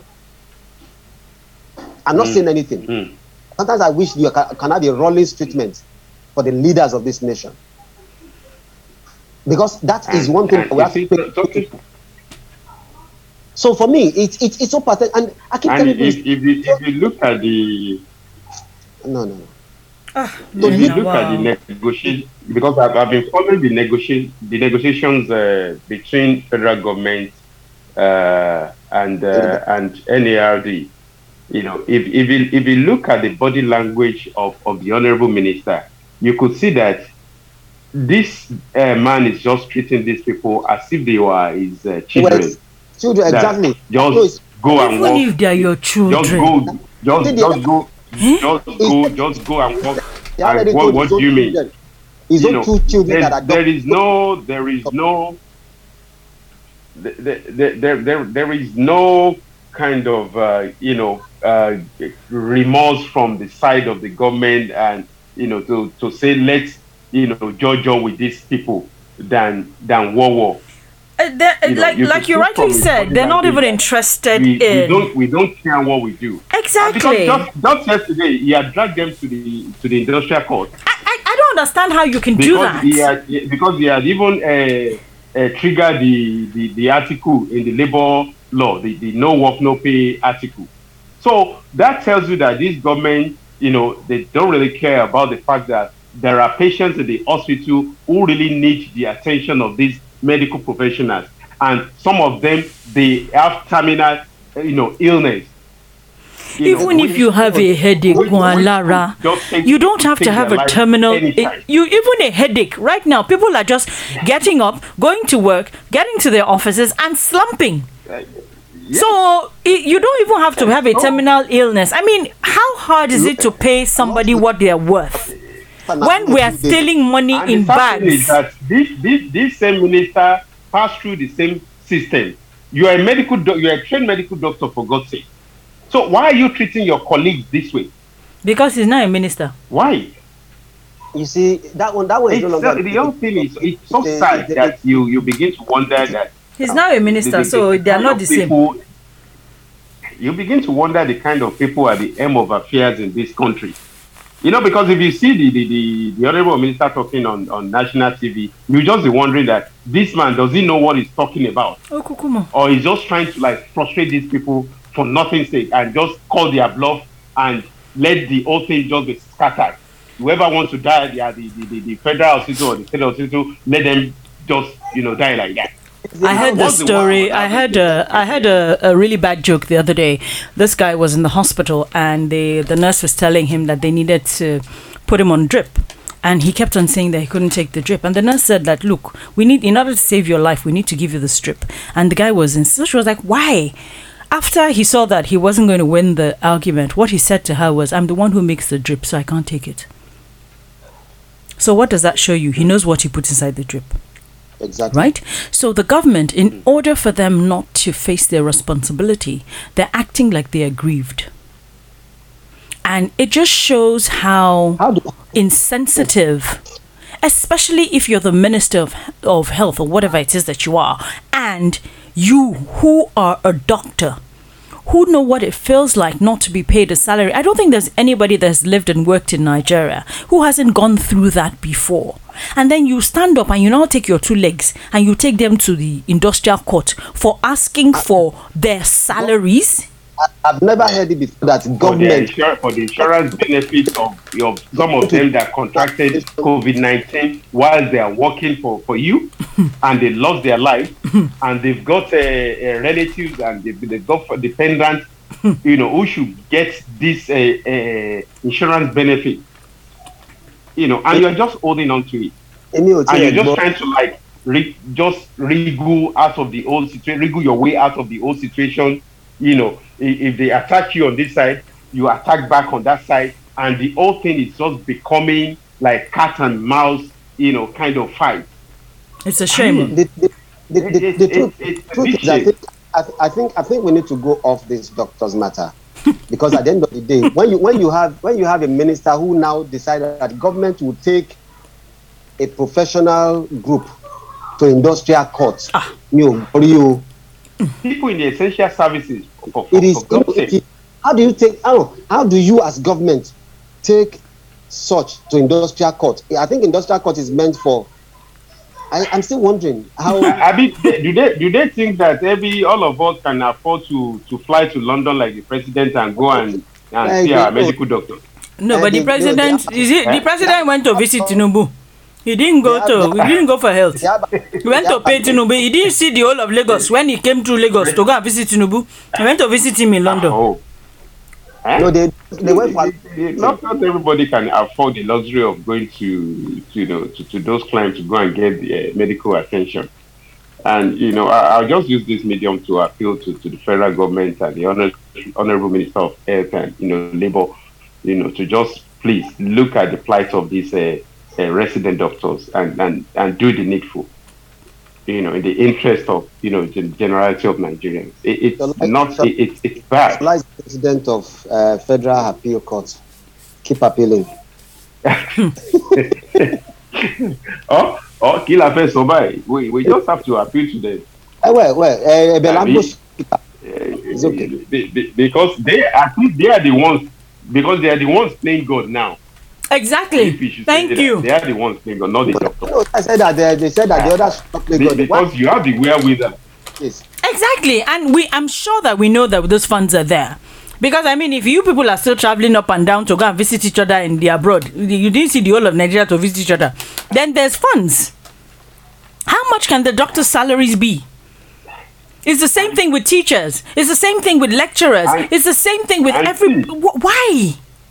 I'm not mm. saying anything. Mm. Sometimes I wish you can, can have a Rawlings treatment for the leaders of this nation. Because that is one thing we have to pay. So for me, it's it's it's so pathetic, and I keep and telling if, you. If you if you look at the no no no. Ah, if you look wow. at the negotiation, because I've, I've been following the negotiation the negotiations uh, between federal government uh, and uh, and N A R D. You know, if if you if you look at the body language of of the honorable minister, you could see that this uh, man is just treating these people as if they were his uh, children. Well, children, exactly. Just go and Even walk. if they are your children. Just go. Just, just go. Just go. Just go and walk. And what, what do you mean? His You own know, two children there, that are there is no. There is no. There, there, there, there, there is no kind of uh, you know uh, remorse from the side of the government, and you know to to say let's you know judge on with these people than than war war. Uh, you know, like you like you rightly said, they're not even interested we, in. We don't we don't care what we do. Exactly. Because just, just yesterday, he had dragged them to the to the industrial court. I, I, I don't understand how you can because do that. He had, because he had even uh, uh, triggered the, the the article in the labor law, the, the no work no pay article. So that tells you that this government, you know, they don't really care about the fact that there are patients in the hospital who really need the attention of these medical professionals, and some of them they have terminal, you know, illness. You even know, if you have a headache, Lara, you don't have to have a terminal. It, you even a headache right now. People are just getting up, going to work, getting to their offices, and slumping. Uh, yeah. So it, you don't even have to have a terminal illness. I mean, how hard is it to pay somebody what they're worth when we are stealing money and in the fact bags? is that this this this same minister passed through the same system. You are a medical do- you are a trained medical doctor, for God's sake. So why are you treating your colleagues this way? Because he's not a minister. Why? You see, that one, that one is It's no so, longer. the whole thing is it's so the- sad the- that you you begin to wonder that He's not a minister, the- the- so the they are kind not of the same. people- You begin to wonder the kind of people at the end of affairs in this country. You know, because if you see the the, the, the honorable minister talking on, on national T V, you just be wondering that this man, does he know what he's talking about? Oh, Kukumo. Or he's just trying to like frustrate these people for nothing's sake and just call their bluff and let the whole thing just be scattered. Whoever wants to die at the, the, the, the federal hospital or the state hospital, let them just, you know, die like that. I heard the What's the story. one? I heard a, I heard a, a really bad joke the other day. This guy was in the hospital, and the the nurse was telling him that they needed to put him on drip, and he kept on saying that he couldn't take the drip. And the nurse said that, look, we need, in order to save your life, we need to give you the strip. And the guy was in. So she was like, why? After he saw that he wasn't going to win the argument, what he said to her was, I'm the one who makes the drip, so I can't take it. So what does that show you? He knows what he puts inside the drip. Exactly. Right? So the government, in order for them not to face their responsibility, they're acting like they are grieved. And it just shows how, How do- insensitive, especially if you're the minister of, of health or whatever it is that you are, and you who are a doctor, who know what it feels like not to be paid a salary. I don't think there's anybody that's lived and worked in Nigeria who hasn't gone through that before. And then you stand up and you now take your two legs and you take them to the industrial court for asking for their salaries. I- I've never heard it before that For the, government. insur- for the insurance benefits of, of some of them that contracted COVID nineteen while they are working for, for you and they lost their life and they've got uh, uh, relatives and they've, they've got dependents, you know, who should get this uh, uh, insurance benefit, you know, and you're just holding on to it. Any And hotel you're just but- trying to like re- just wriggle out of the old situation, wriggle your way out of the old situation. You know, if, if they attack you on this side, you attack back on that side, and the whole thing is just becoming like cat and mouse, you know, kind of fight. It's a shame. the, the, the, the, It- the it- truth, it- it's a truth big is, I shame. think, I, I think I think we need to go off this doctor's matter, because at the end of the day, when you when you have when you have a minister who now decided that government will take a professional group to industrial court, Ah. you you People in the essential services, for, for, it is for God's sake. it- how do you take how how do you as government take such to industrial court? I think industrial court is meant for. I, I'm still wondering how. I mean, do they do they think that every all of us can afford to to fly to London like the president and go and and Hey, see our they- medical doctor? No, Uh, but the they- president, they- is it, the president went to visit Tinubu. He didn't go They to, have- he didn't go for health. Yeah, but- He went to yeah, pay but- Tinubu. He didn't see the whole of Lagos when he came to Lagos to go and visit Tinubu. He went to visit him in London. Oh. Eh? No, they they went for. not, not everybody can afford the luxury of going to, to you know to, to those clients to go and get the uh, medical attention. And you know, I, I'll just use this medium to appeal to, to the federal government and the honor, honorable minister of health and you know labor, you know, to just please look at the plight of these uh, uh, resident doctors and, and, and do the needful. You know, in the interest of you know the generality of Nigerians. It, it's So like- not. so- It, it's it's bad. Lies president of uh, Federal Appeal Court. Keep appealing. Oh, oh, kill a face by. We we just have to appeal to them. Eh, well, well, uh, Belambo, Uh, It's okay. be- be- because they at least they are the ones because they are the ones playing God now. If we Exactly. should say Thank that, you. They are the ones playing God, not the doctor. no, I said that they, they said that the others should not play Be- God. because you have the wherewithal. Yes. Exactly. And we, I'm sure that we know that those funds are there. Because, I mean, if you people are still traveling up and down to go and visit each other in the abroad, you didn't see the whole of Nigeria to visit each other, then there's funds. How much can the doctor's salaries be? It's the same thing with teachers. It's the same thing with lecturers. I- It's the same thing with I every... see. wh- Why?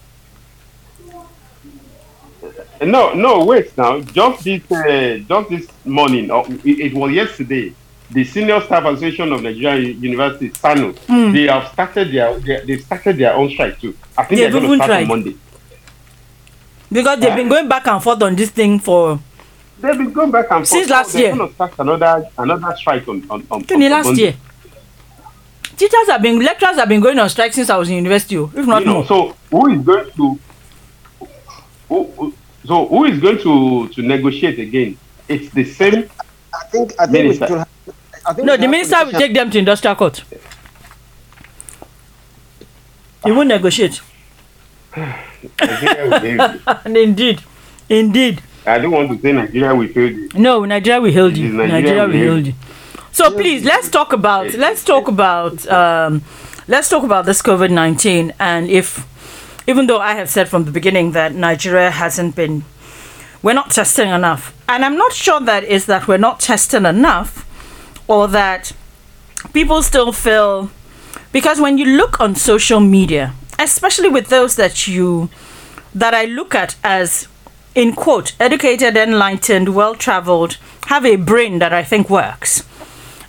No, no, wait now. Just this, uh, just this morning, or it, it was yesterday. The Senior Staff Association of Nigerian University, SANU, Hmm. they have started their, they, they started their own strike too. I think They've they're going to even start tried. on Monday. Because they've been going back and forth on this thing for... They've been going back and forth. Since last they're year. going to start another another strike on on on, Only on last Monday. year. Teachers have been... Lecturers have been going on strike since I was in university, oh, if not You know, more. so who is going to who, who- so who is going to to negotiate again? It's the same. I think I think we Minister. should have, I think No, we the have minister will politicians- take them to industrial court. He won't negotiate. Nigeria will fail you. And indeed, indeed. I don't want to say Nigeria will fail you. No, Nigeria will hold It you. is Nigeria, Nigeria will will hold you. So please, let's talk about let's talk about um, let's talk about this COVID nineteen, and if even though I have said from the beginning that Nigeria hasn't been, we're not testing enough, and I'm not sure that is that we're not testing enough, or that people still feel, because when you look on social media, especially with those that you that I look at as, in quote, educated, enlightened, well-traveled, have a brain that I think works.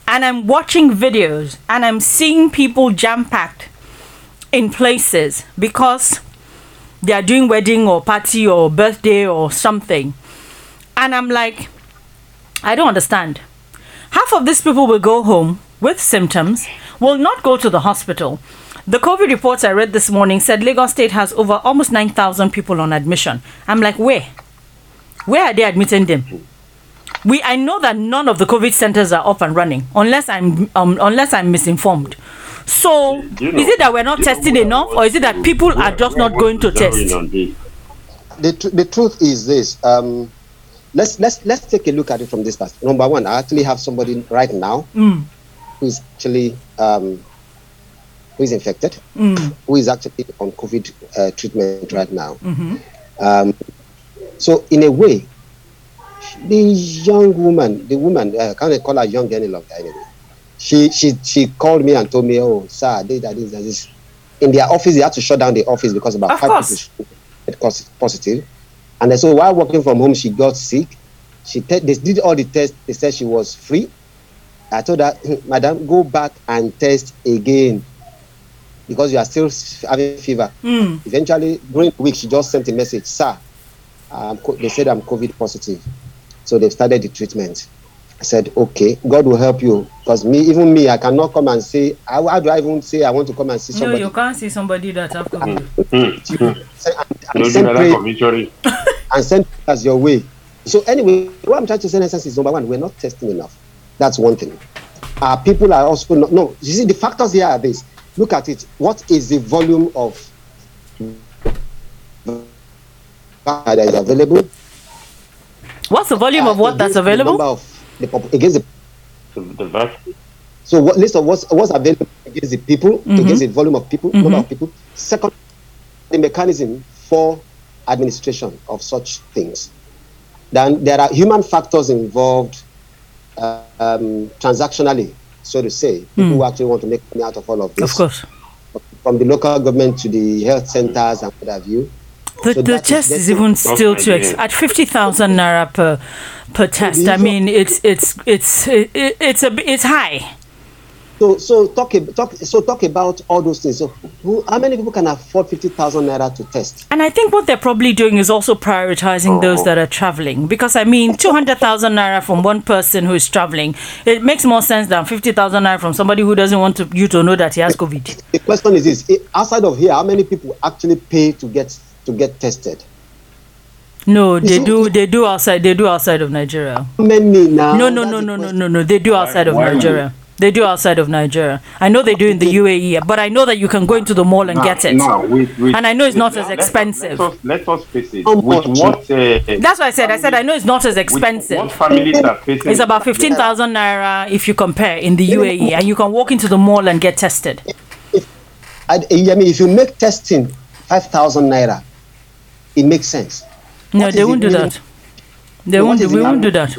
and I'm watching videos and I'm seeing people jam-packed in places because they are doing wedding or party or birthday or something. And I'm like, I don't understand. Half of these people will go home with symptoms, will not go to the hospital. The COVID reports I read this morning said Lagos State has over almost nine thousand people on admission. I'm like, where? Where are they admitting them? We, I know that none of the COVID centers are up and running, unless I'm um, unless I'm misinformed. So, you know, is it that we're not testing enough, or is it that people are just not going to test? The, tr- the truth is this. Um, let's let's let's take a look at it from this perspective. Number one, I actually have somebody right now mm. who is actually um, who is infected, mm. who is actually on COVID uh, treatment right now. Mm-hmm. Um, so, in a way, the young woman, the woman, uh, can't I call her young any longer anyway? She she she called me and told me, oh, sir, this, that, this, that, this. In their office, they had to shut down the office because about of five course. people had positive. And then, so while working from home, she got sick. She te- They did all the tests. They said she was free. I told her, madam, go back and test again because you are still having fever. Mm. Eventually, during the week, she just sent a message, sir, um, they said I'm COVID positive. So they've started the treatment. I said, okay, God will help you. Because me, even me, I cannot come and say, how, how do I even say I want to come and see somebody? No, you can't see somebody that have COVID. and, and, send pray, and send as your way. So anyway, what I'm trying to say in essence is, number one, we're not testing enough. That's one thing. Uh, people are also not, no, you see, the factors here are this. Look at it. What is the volume of that is available? What's the volume uh, of what that's available? Of the pop- against the, the vaccine. So what list of what's what's available against the people, mm-hmm. against the volume of people, mm-hmm. number of people. Second, the mechanism for administration of such things. Then there are human factors involved, uh, um, transactionally, so to say. People mm. who actually want to make money out of all of this. Of course. From the local government to the health centers and what have you. The, so the test is, is even still too ex- at fifty thousand naira per per test. I mean, it's it's it's it, it's a it's high. So so talk talk so talk about all those things. So who, how many people can afford fifty thousand naira to test? And I think what they're probably doing is also prioritizing oh. those that are traveling, because I mean, two hundred thousand naira from one person who is traveling, it makes more sense than fifty thousand naira from somebody who doesn't want to, you to know that he has COVID. The question is this: outside of here, how many people actually pay to get to get tested? No, they do. They do outside. They do outside of Nigeria. Many now. No, no, no, no, no, no, no. They do outside of Nigeria. They do outside of Nigeria. I know they do in the U A E, but I know that you can go into the mall and no, get it. No, wait, wait, and I know it's not wait, as let expensive. Us, let us face it. With what? Uh, That's what I said. I said I know it's not as expensive. What families are facing? It's about fifteen thousand naira if you compare in the U A E, and you can walk into the mall and get tested. If, I, I mean, if you make testing five thousand naira, it makes sense. No, what they won't do that. They won't. We won't do that.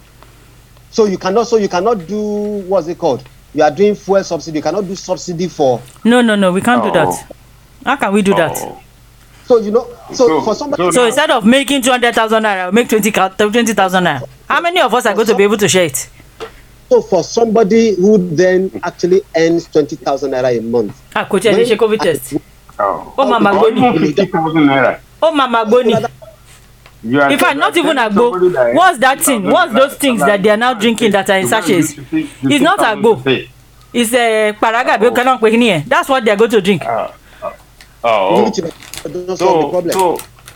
So you cannot. So you cannot do what's it called? You are doing fuel subsidy. You cannot do subsidy for. No, no, no. We can't oh. do that. How can we do oh. that? So you know. So, so for somebody. So, so instead of making two hundred thousand naira, make twenty twenty thousand naira. How many of us are going to be able to share it? So for somebody who then actually earns twenty thousand naira a month. Ah, coach, I share COVID test. Oh, oh Mama Goni. fifty thousand naira. Oh Mama Goni. In fact, not even agbo. What's that thing? What's those things that they are now drinking that are in sachets? It's not agbo. It's a paraga. That's what they are going to drink. Uh, uh, oh, so, so,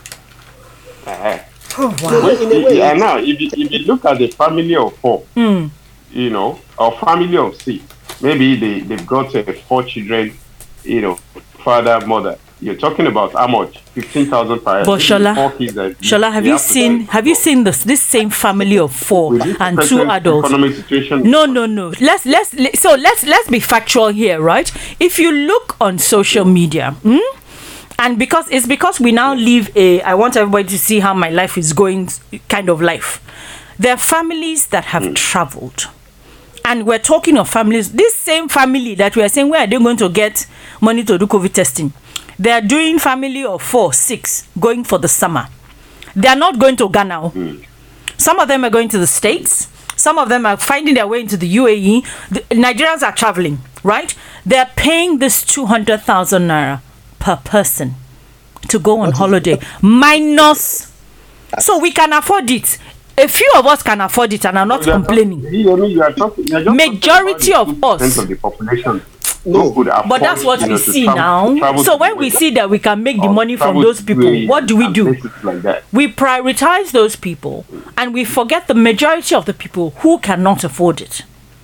uh, oh wow. in a way, yeah, now if you, if you look at the family of four, mm. you know, or family of six, maybe they they've got uh, four children, you know, father, mother. You're talking about how much? Fifteen thousand per year. But Shola, Shola, have you seen? Have you seen this? This same family of four and two adults. No, no, no. Let's let's so let's let's be factual here, right? If you look on social media, hmm? and because it's because we now live a, I want everybody to see how my life is going kind of life. There are families that have mm. traveled. And we're talking of families, this same family that we are saying, where are they going to get money to do COVID testing? They are doing family of four, six, going for the summer. They are not going to Ghana. Mm. Some of them are going to the States. some of them are finding their way into the U A E. The Nigerians are traveling, right? They're paying this two hundred thousand naira per person to go on holiday, minus. So we can afford it. A few of us can afford it and are not complaining. Majority of us. Of the population. No, but that's what we see now. So when we see that we can make the money from those people, what do we do? We prioritize those people and we forget the majority of the people who cannot afford it.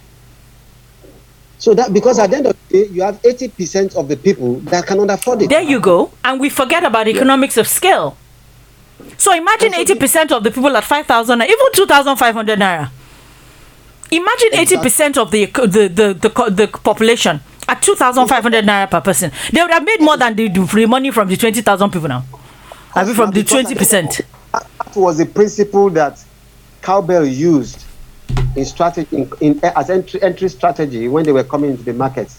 So that because at the end of the day, you have eighty percent of the people that cannot afford it. There you go. And we forget about economics of scale. So imagine eighty percent of the people at five thousand, even two thousand five hundred naira. Imagine eighty percent of the the, the, the, the population at two thousand five hundred naira per person. They would have made more than the, the money from the twenty thousand people now. I mean, from the twenty percent. That was a principle that Cowbell used in strategy, in, in, as entry, entry strategy when they were coming into the markets.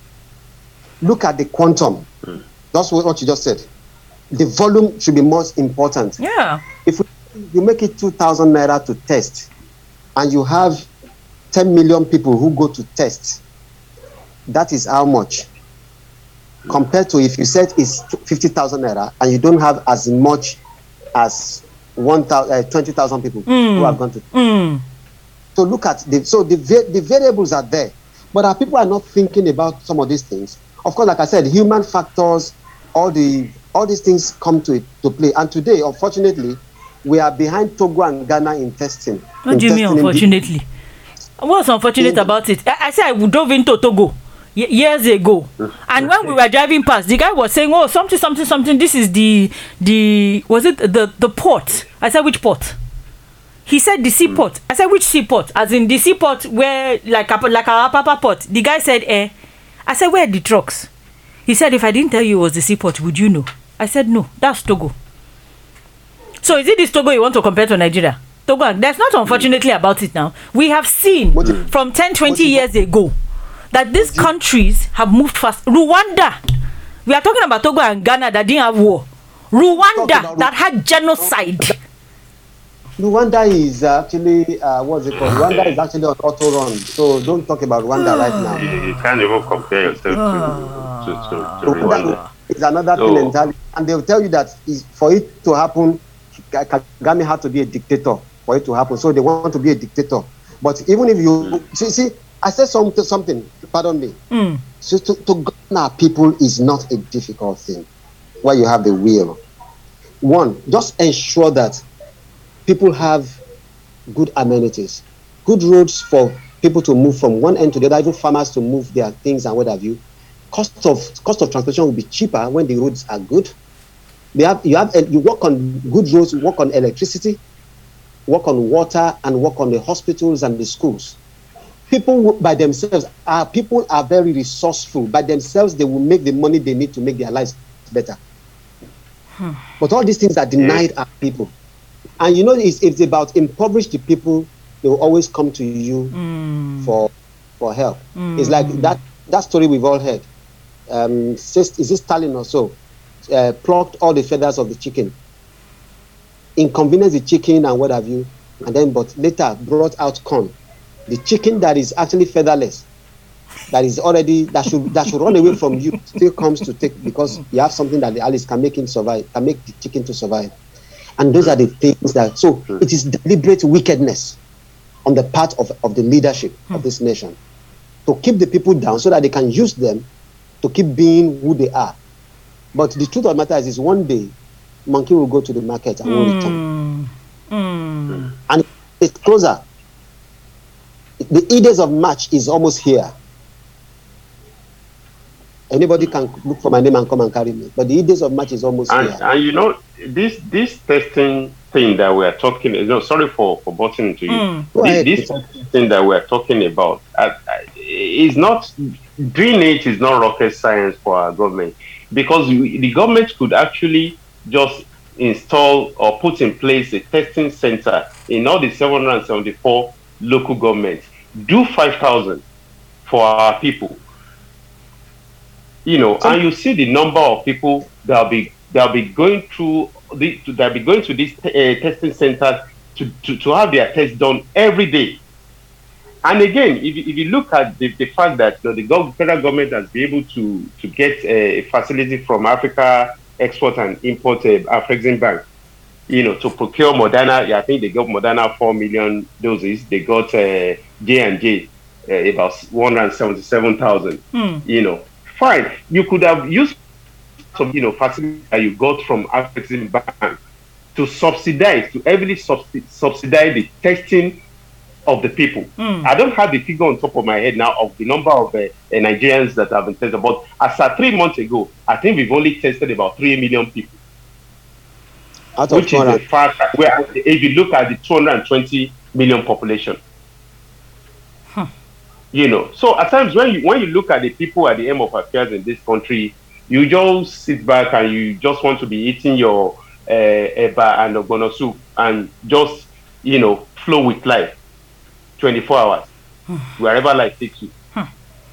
Look at the quantum. Mm. That's what, what you just said. The volume should be most important. Yeah. If we, you make it two thousand naira to test, and you have ten million people who go to test, that is how much. Compared to if you said it's fifty thousand naira and you don't have as much as one thousand, uh, twenty thousand people mm. who have gone to. Mm. So look at the so the the variables are there, but our people are not thinking about some of these things. Of course, like I said, human factors, all the all these things come to to play. And today, unfortunately, we are behind Togo and Ghana in testing. What do you mean, unfortunately? What's unfortunate in, about it? I, I said I drove into Togo years ago, and when we were driving past, the guy was saying, "Oh, something, something, something. This is the the was it the the port?" I said, "Which port?" He said the seaport. I said, "Which seaport?" As in the seaport where like like our Papa port. The guy said, "Eh." I said, "Where are the trucks?" He said, "If I didn't tell you it was the seaport, would you know?" I said, "No, that's Togo." So is it this Togo you want to compare to Nigeria? Togo, there's not unfortunately about it now. We have seen from ten, twenty years ago that these countries have moved fast. Rwanda, we are talking about Togo and Ghana that didn't have war. Rwanda that had genocide. Rwanda is actually, uh, what's it called? Rwanda is actually on auto run. So don't talk about Rwanda right now. You can't even compare yourself to, to, to, to Rwanda. It's another so, thing entirely. And they'll tell you that is, for it to happen, Kagame had to be a dictator for it to happen. So they want to be a dictator. But even if you, mm. see, see, I said something, something pardon me. Mm. So to, to govern our people is not a difficult thing where you have the will. One, just ensure that people have good amenities, good roads for people to move from one end to the other, even farmers to move their things and what have you. Cost of cost of transportation will be cheaper when the roads are good. They have you have you work on good roads, work on electricity, work on water, and work on the hospitals and the schools. People by themselves are people are very resourceful. By themselves, they will make the money they need to make their lives better. Hmm. But all these things are denied our people. And you know, it's, it's about impoverish the people. They will always come to you mm. for for help. Mm. It's like that that story we've all heard. Um, is this Stalin or so? Uh, plucked all the feathers of the chicken, inconvenienced the chicken and what have you, and then but later brought out corn. The chicken that is actually featherless, that is already that should that should run away from you, still comes to take because you have something that the Alice can make him survive, can make the chicken to survive. And those are the things that, so it is deliberate wickedness on the part of, of the leadership hmm. of this nation to keep the people down so that they can use them to keep being who they are. But the truth of the matter is, is one day, monkey will go to the market and mm. will return. Mm. And it's closer. The E-Days of March is almost here. Anybody can look for my name and come and carry me. But the E-Days of March is almost and, here. And you know, this this testing thing that we are talking, you know, sorry for, for butting to you. Mm. This, this thing that we are talking about uh, is not, doing it is not rocket science for our government. Because we, the government could actually just install or put in place a testing center in all the seven hundred seventy-four local governments. Do five thousand for our people. You know, so, and you see the number of people that will be that will be going through the that will be going to these uh, testing centers to, to, to have their tests done every day. And again, if you, if you look at the, the fact that you know, the gov- federal government has been able to, to get a facility from Africa Export and Import uh, Afrexim Bank, you know, to procure Moderna, yeah, I think they got Moderna four million doses. They got uh, J and J uh, about one hundred seventy-seven thousand. Mm. You know, fine. You could have used some, you know, facility that you got from Afrexim Bank to subsidize, to heavily subsidi- subsidize the testing of the people. Mm. I don't have the figure on top of my head now of the number of uh, uh, Nigerians that have been tested, but as of three months ago, I think we've only tested about three million people. Out which is the fact that where, if you look at the two hundred twenty million population. Huh. You know, so at times when you when you look at the people at the end of affairs in this country, you just sit back and you just want to be eating your uh, eba and ogbono soup and just, you know, flow with life twenty-four hours, huh. wherever life takes you. Huh.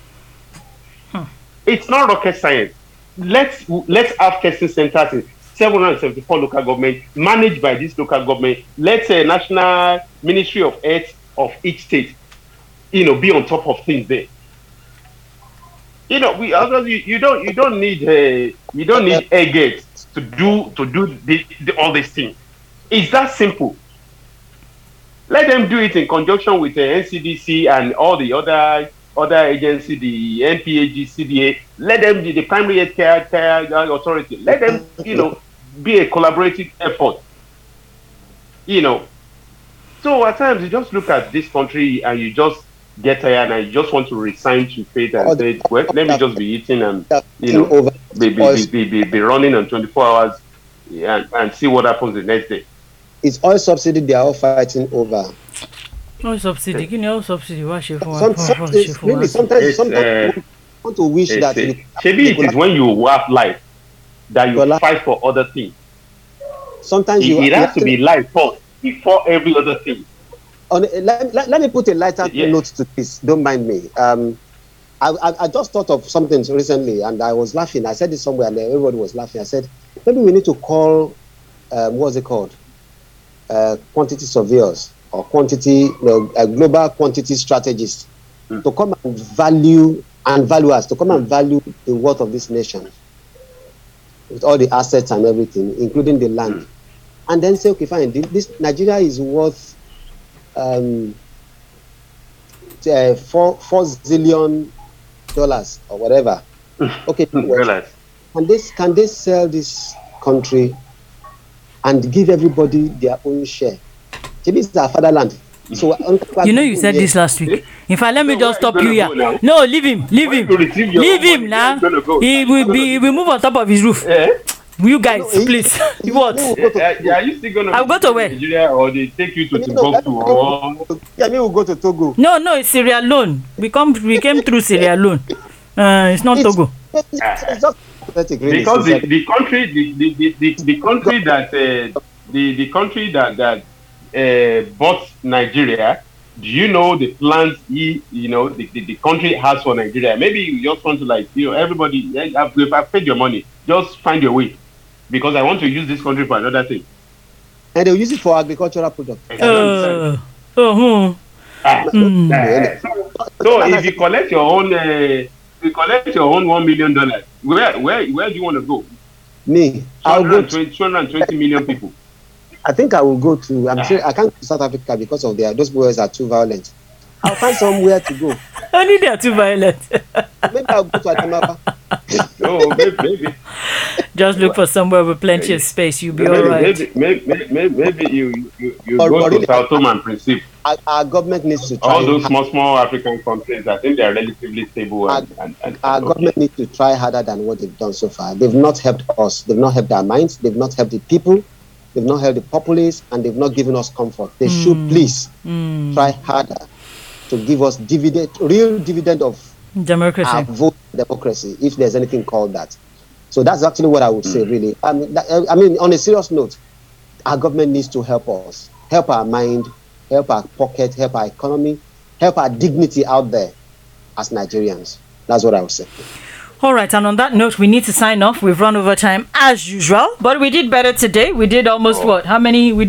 Huh. It's not rocket science. Let's let's have testing centers in seven hundred seventy-four local government managed by this local government. Let's say National Ministry of Health of each state, you know, be on top of things there. You know, we you, you don't you don't need uh, you don't need air gates to do to do the, the, all these things. It's that simple. Let them do it in conjunction with the N C D C and all the other other agencies, the N P A G, C D A. Let them be the primary health care, care authority. Let them, you know, be a collaborative effort. You know, so at times you just look at this country and you just get tired and you just want to resign to fate and say, well, let me just be eating and, you know, be, be, be, be, be running on twenty-four hours and, and see what happens the next day. It's oil subsidy they are all fighting over. Oil subsidy, give me oil subsidy. What she for? Some, some, really, sometimes, sometimes uh, want to wish that. Maybe it is when you have life that you life. fight for other things. Sometimes it, you it has to be life first before every other thing. On, let, let, let me put a lighter yes. note to this. Don't mind me. Um, I, I, I just thought of something recently, and I was laughing. I said it somewhere, and everybody was laughing. I said, maybe we need to call, um, what's it called, uh, quantity surveyors or quantity, you know, a global quantity strategists mm. to come and value and value us, to come and value the worth of this nation with all the assets and everything, including the land, mm. and then say, okay, fine, this Nigeria is worth um, uh, four four zillion dollars or whatever. Okay, well, can this can they sell this country and give everybody their own share? Maybe it's our fatherland. So you know, you said this last week. In fact, let me just stop you here. No, leave him, leave him, leave him now. He will be, he will move on top of his roof. You guys, no, please. What? Yeah, are you still gonna I'll go to where? Nigeria, or they take you to Timbuktu? Or yeah, me will go to Togo. No, no, it's Sierra Leone. We come, we came through Sierra Leone. Uh, it's not it's, Togo. It's, it's just because the, the country, the the, the, the country that uh, the the country that that uh, bought Nigeria. Do you know the plans he, you know, the, the, the country has for Nigeria? Maybe you just want to, like, you know, everybody, if I've paid your money, just find your way. Because I want to use this country for another thing. And they'll use it for agricultural products. Uh, uh-huh. ah, mm. uh, so, so if you collect your own, uh, if you collect your own one million dollars, where where where do you want to go? Me, I'll go to two hundred twenty million people. I think I will go to. I'm ah. sure I can't go to South Africa because of their those boys are too violent. I'll find somewhere to go. Only they are too violent. Maybe I'll go to Adamaba. No, maybe, maybe. Just look for somewhere with plenty maybe. of space. You'll be maybe, all right. Maybe, maybe, maybe, maybe you you, you or, go or to really, Sao Tome and Principe. Our, our government needs to try. All those small small African countries, I think they are relatively stable. Our, and, and, and, our okay. government needs to try harder than what they've done so far. They've not helped us. They've not helped our minds. They've not helped the people. They've not helped the populace, and they've not given us comfort. They mm. should please mm. try harder to give us dividend, real dividend of democracy. Our vote democracy, if there's anything called that. So that's actually what I would say, really. I mean, that, I mean, on a serious note, our government needs to help us, help our mind, help our pocket, help our economy, help our dignity out there as Nigerians. That's what I would say. All right, and on that note, we need to sign off. We've run over time as usual, but we did better today. We did almost oh. what? How many? We did like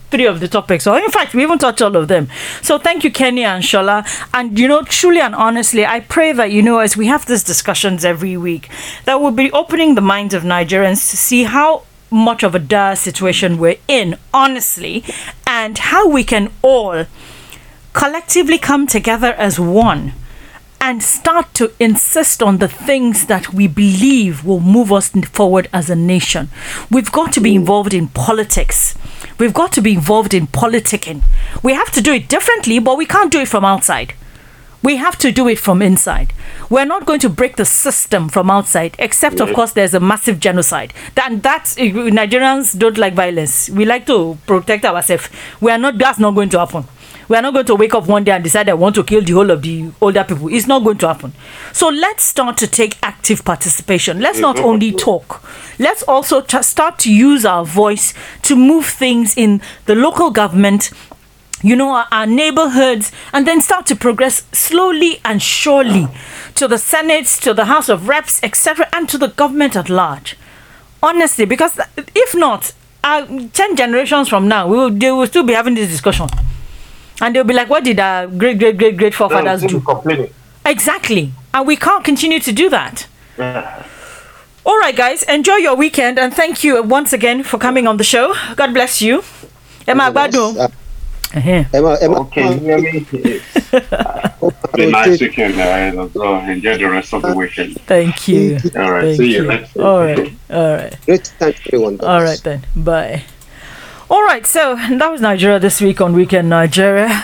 three of the topics, or in fact, we even touched all of them. So thank you, Kenny and Shola. And, you know, truly and honestly, I pray that, you know, as we have these discussions every week, that we'll be opening the minds of Nigerians to see how much of a dire situation we're in, honestly, and how we can all collectively come together as one and start to insist on the things that we believe will move us forward as a nation. We've got to be involved in politics. We've got to be involved in politicking. We have to do it differently, but we can't do it from outside. We have to do it from inside. We're not going to break the system from outside, except, of course, there's a massive genocide. And that's, Nigerians don't like violence. We like to protect ourselves. We are not, that's not going to happen. We are not going to wake up one day and decide I want to kill the whole of the older people. It's not going to happen. So let's start to take active participation. Let's not only talk. Let's also t- start to use our voice to move things in the local government, you know, our, our neighborhoods, and then start to progress slowly and surely to the Senate, to the House of Reps, et cetera, and to the government at large. Honestly, because if not, uh, ten generations from now, we will, they will still be having this discussion. And they'll be like, what did our great, great, great, great forefathers do? Complaining. Exactly. And we can't continue to do that. Yeah. All right, guys, enjoy your weekend. And thank you once again for coming on the show. God bless you. Emma Agbado. Uh, Uh-huh. Emma, Emma, Okay. You mean, it's a nice weekend uh, as well. Enjoy the rest of the weekend. Thank you. All right. Thank See you you. next week. All right. All right. Great thank everyone. All right, then. Bye. All right, so that was Nigeria this week on Weekend Nigeria.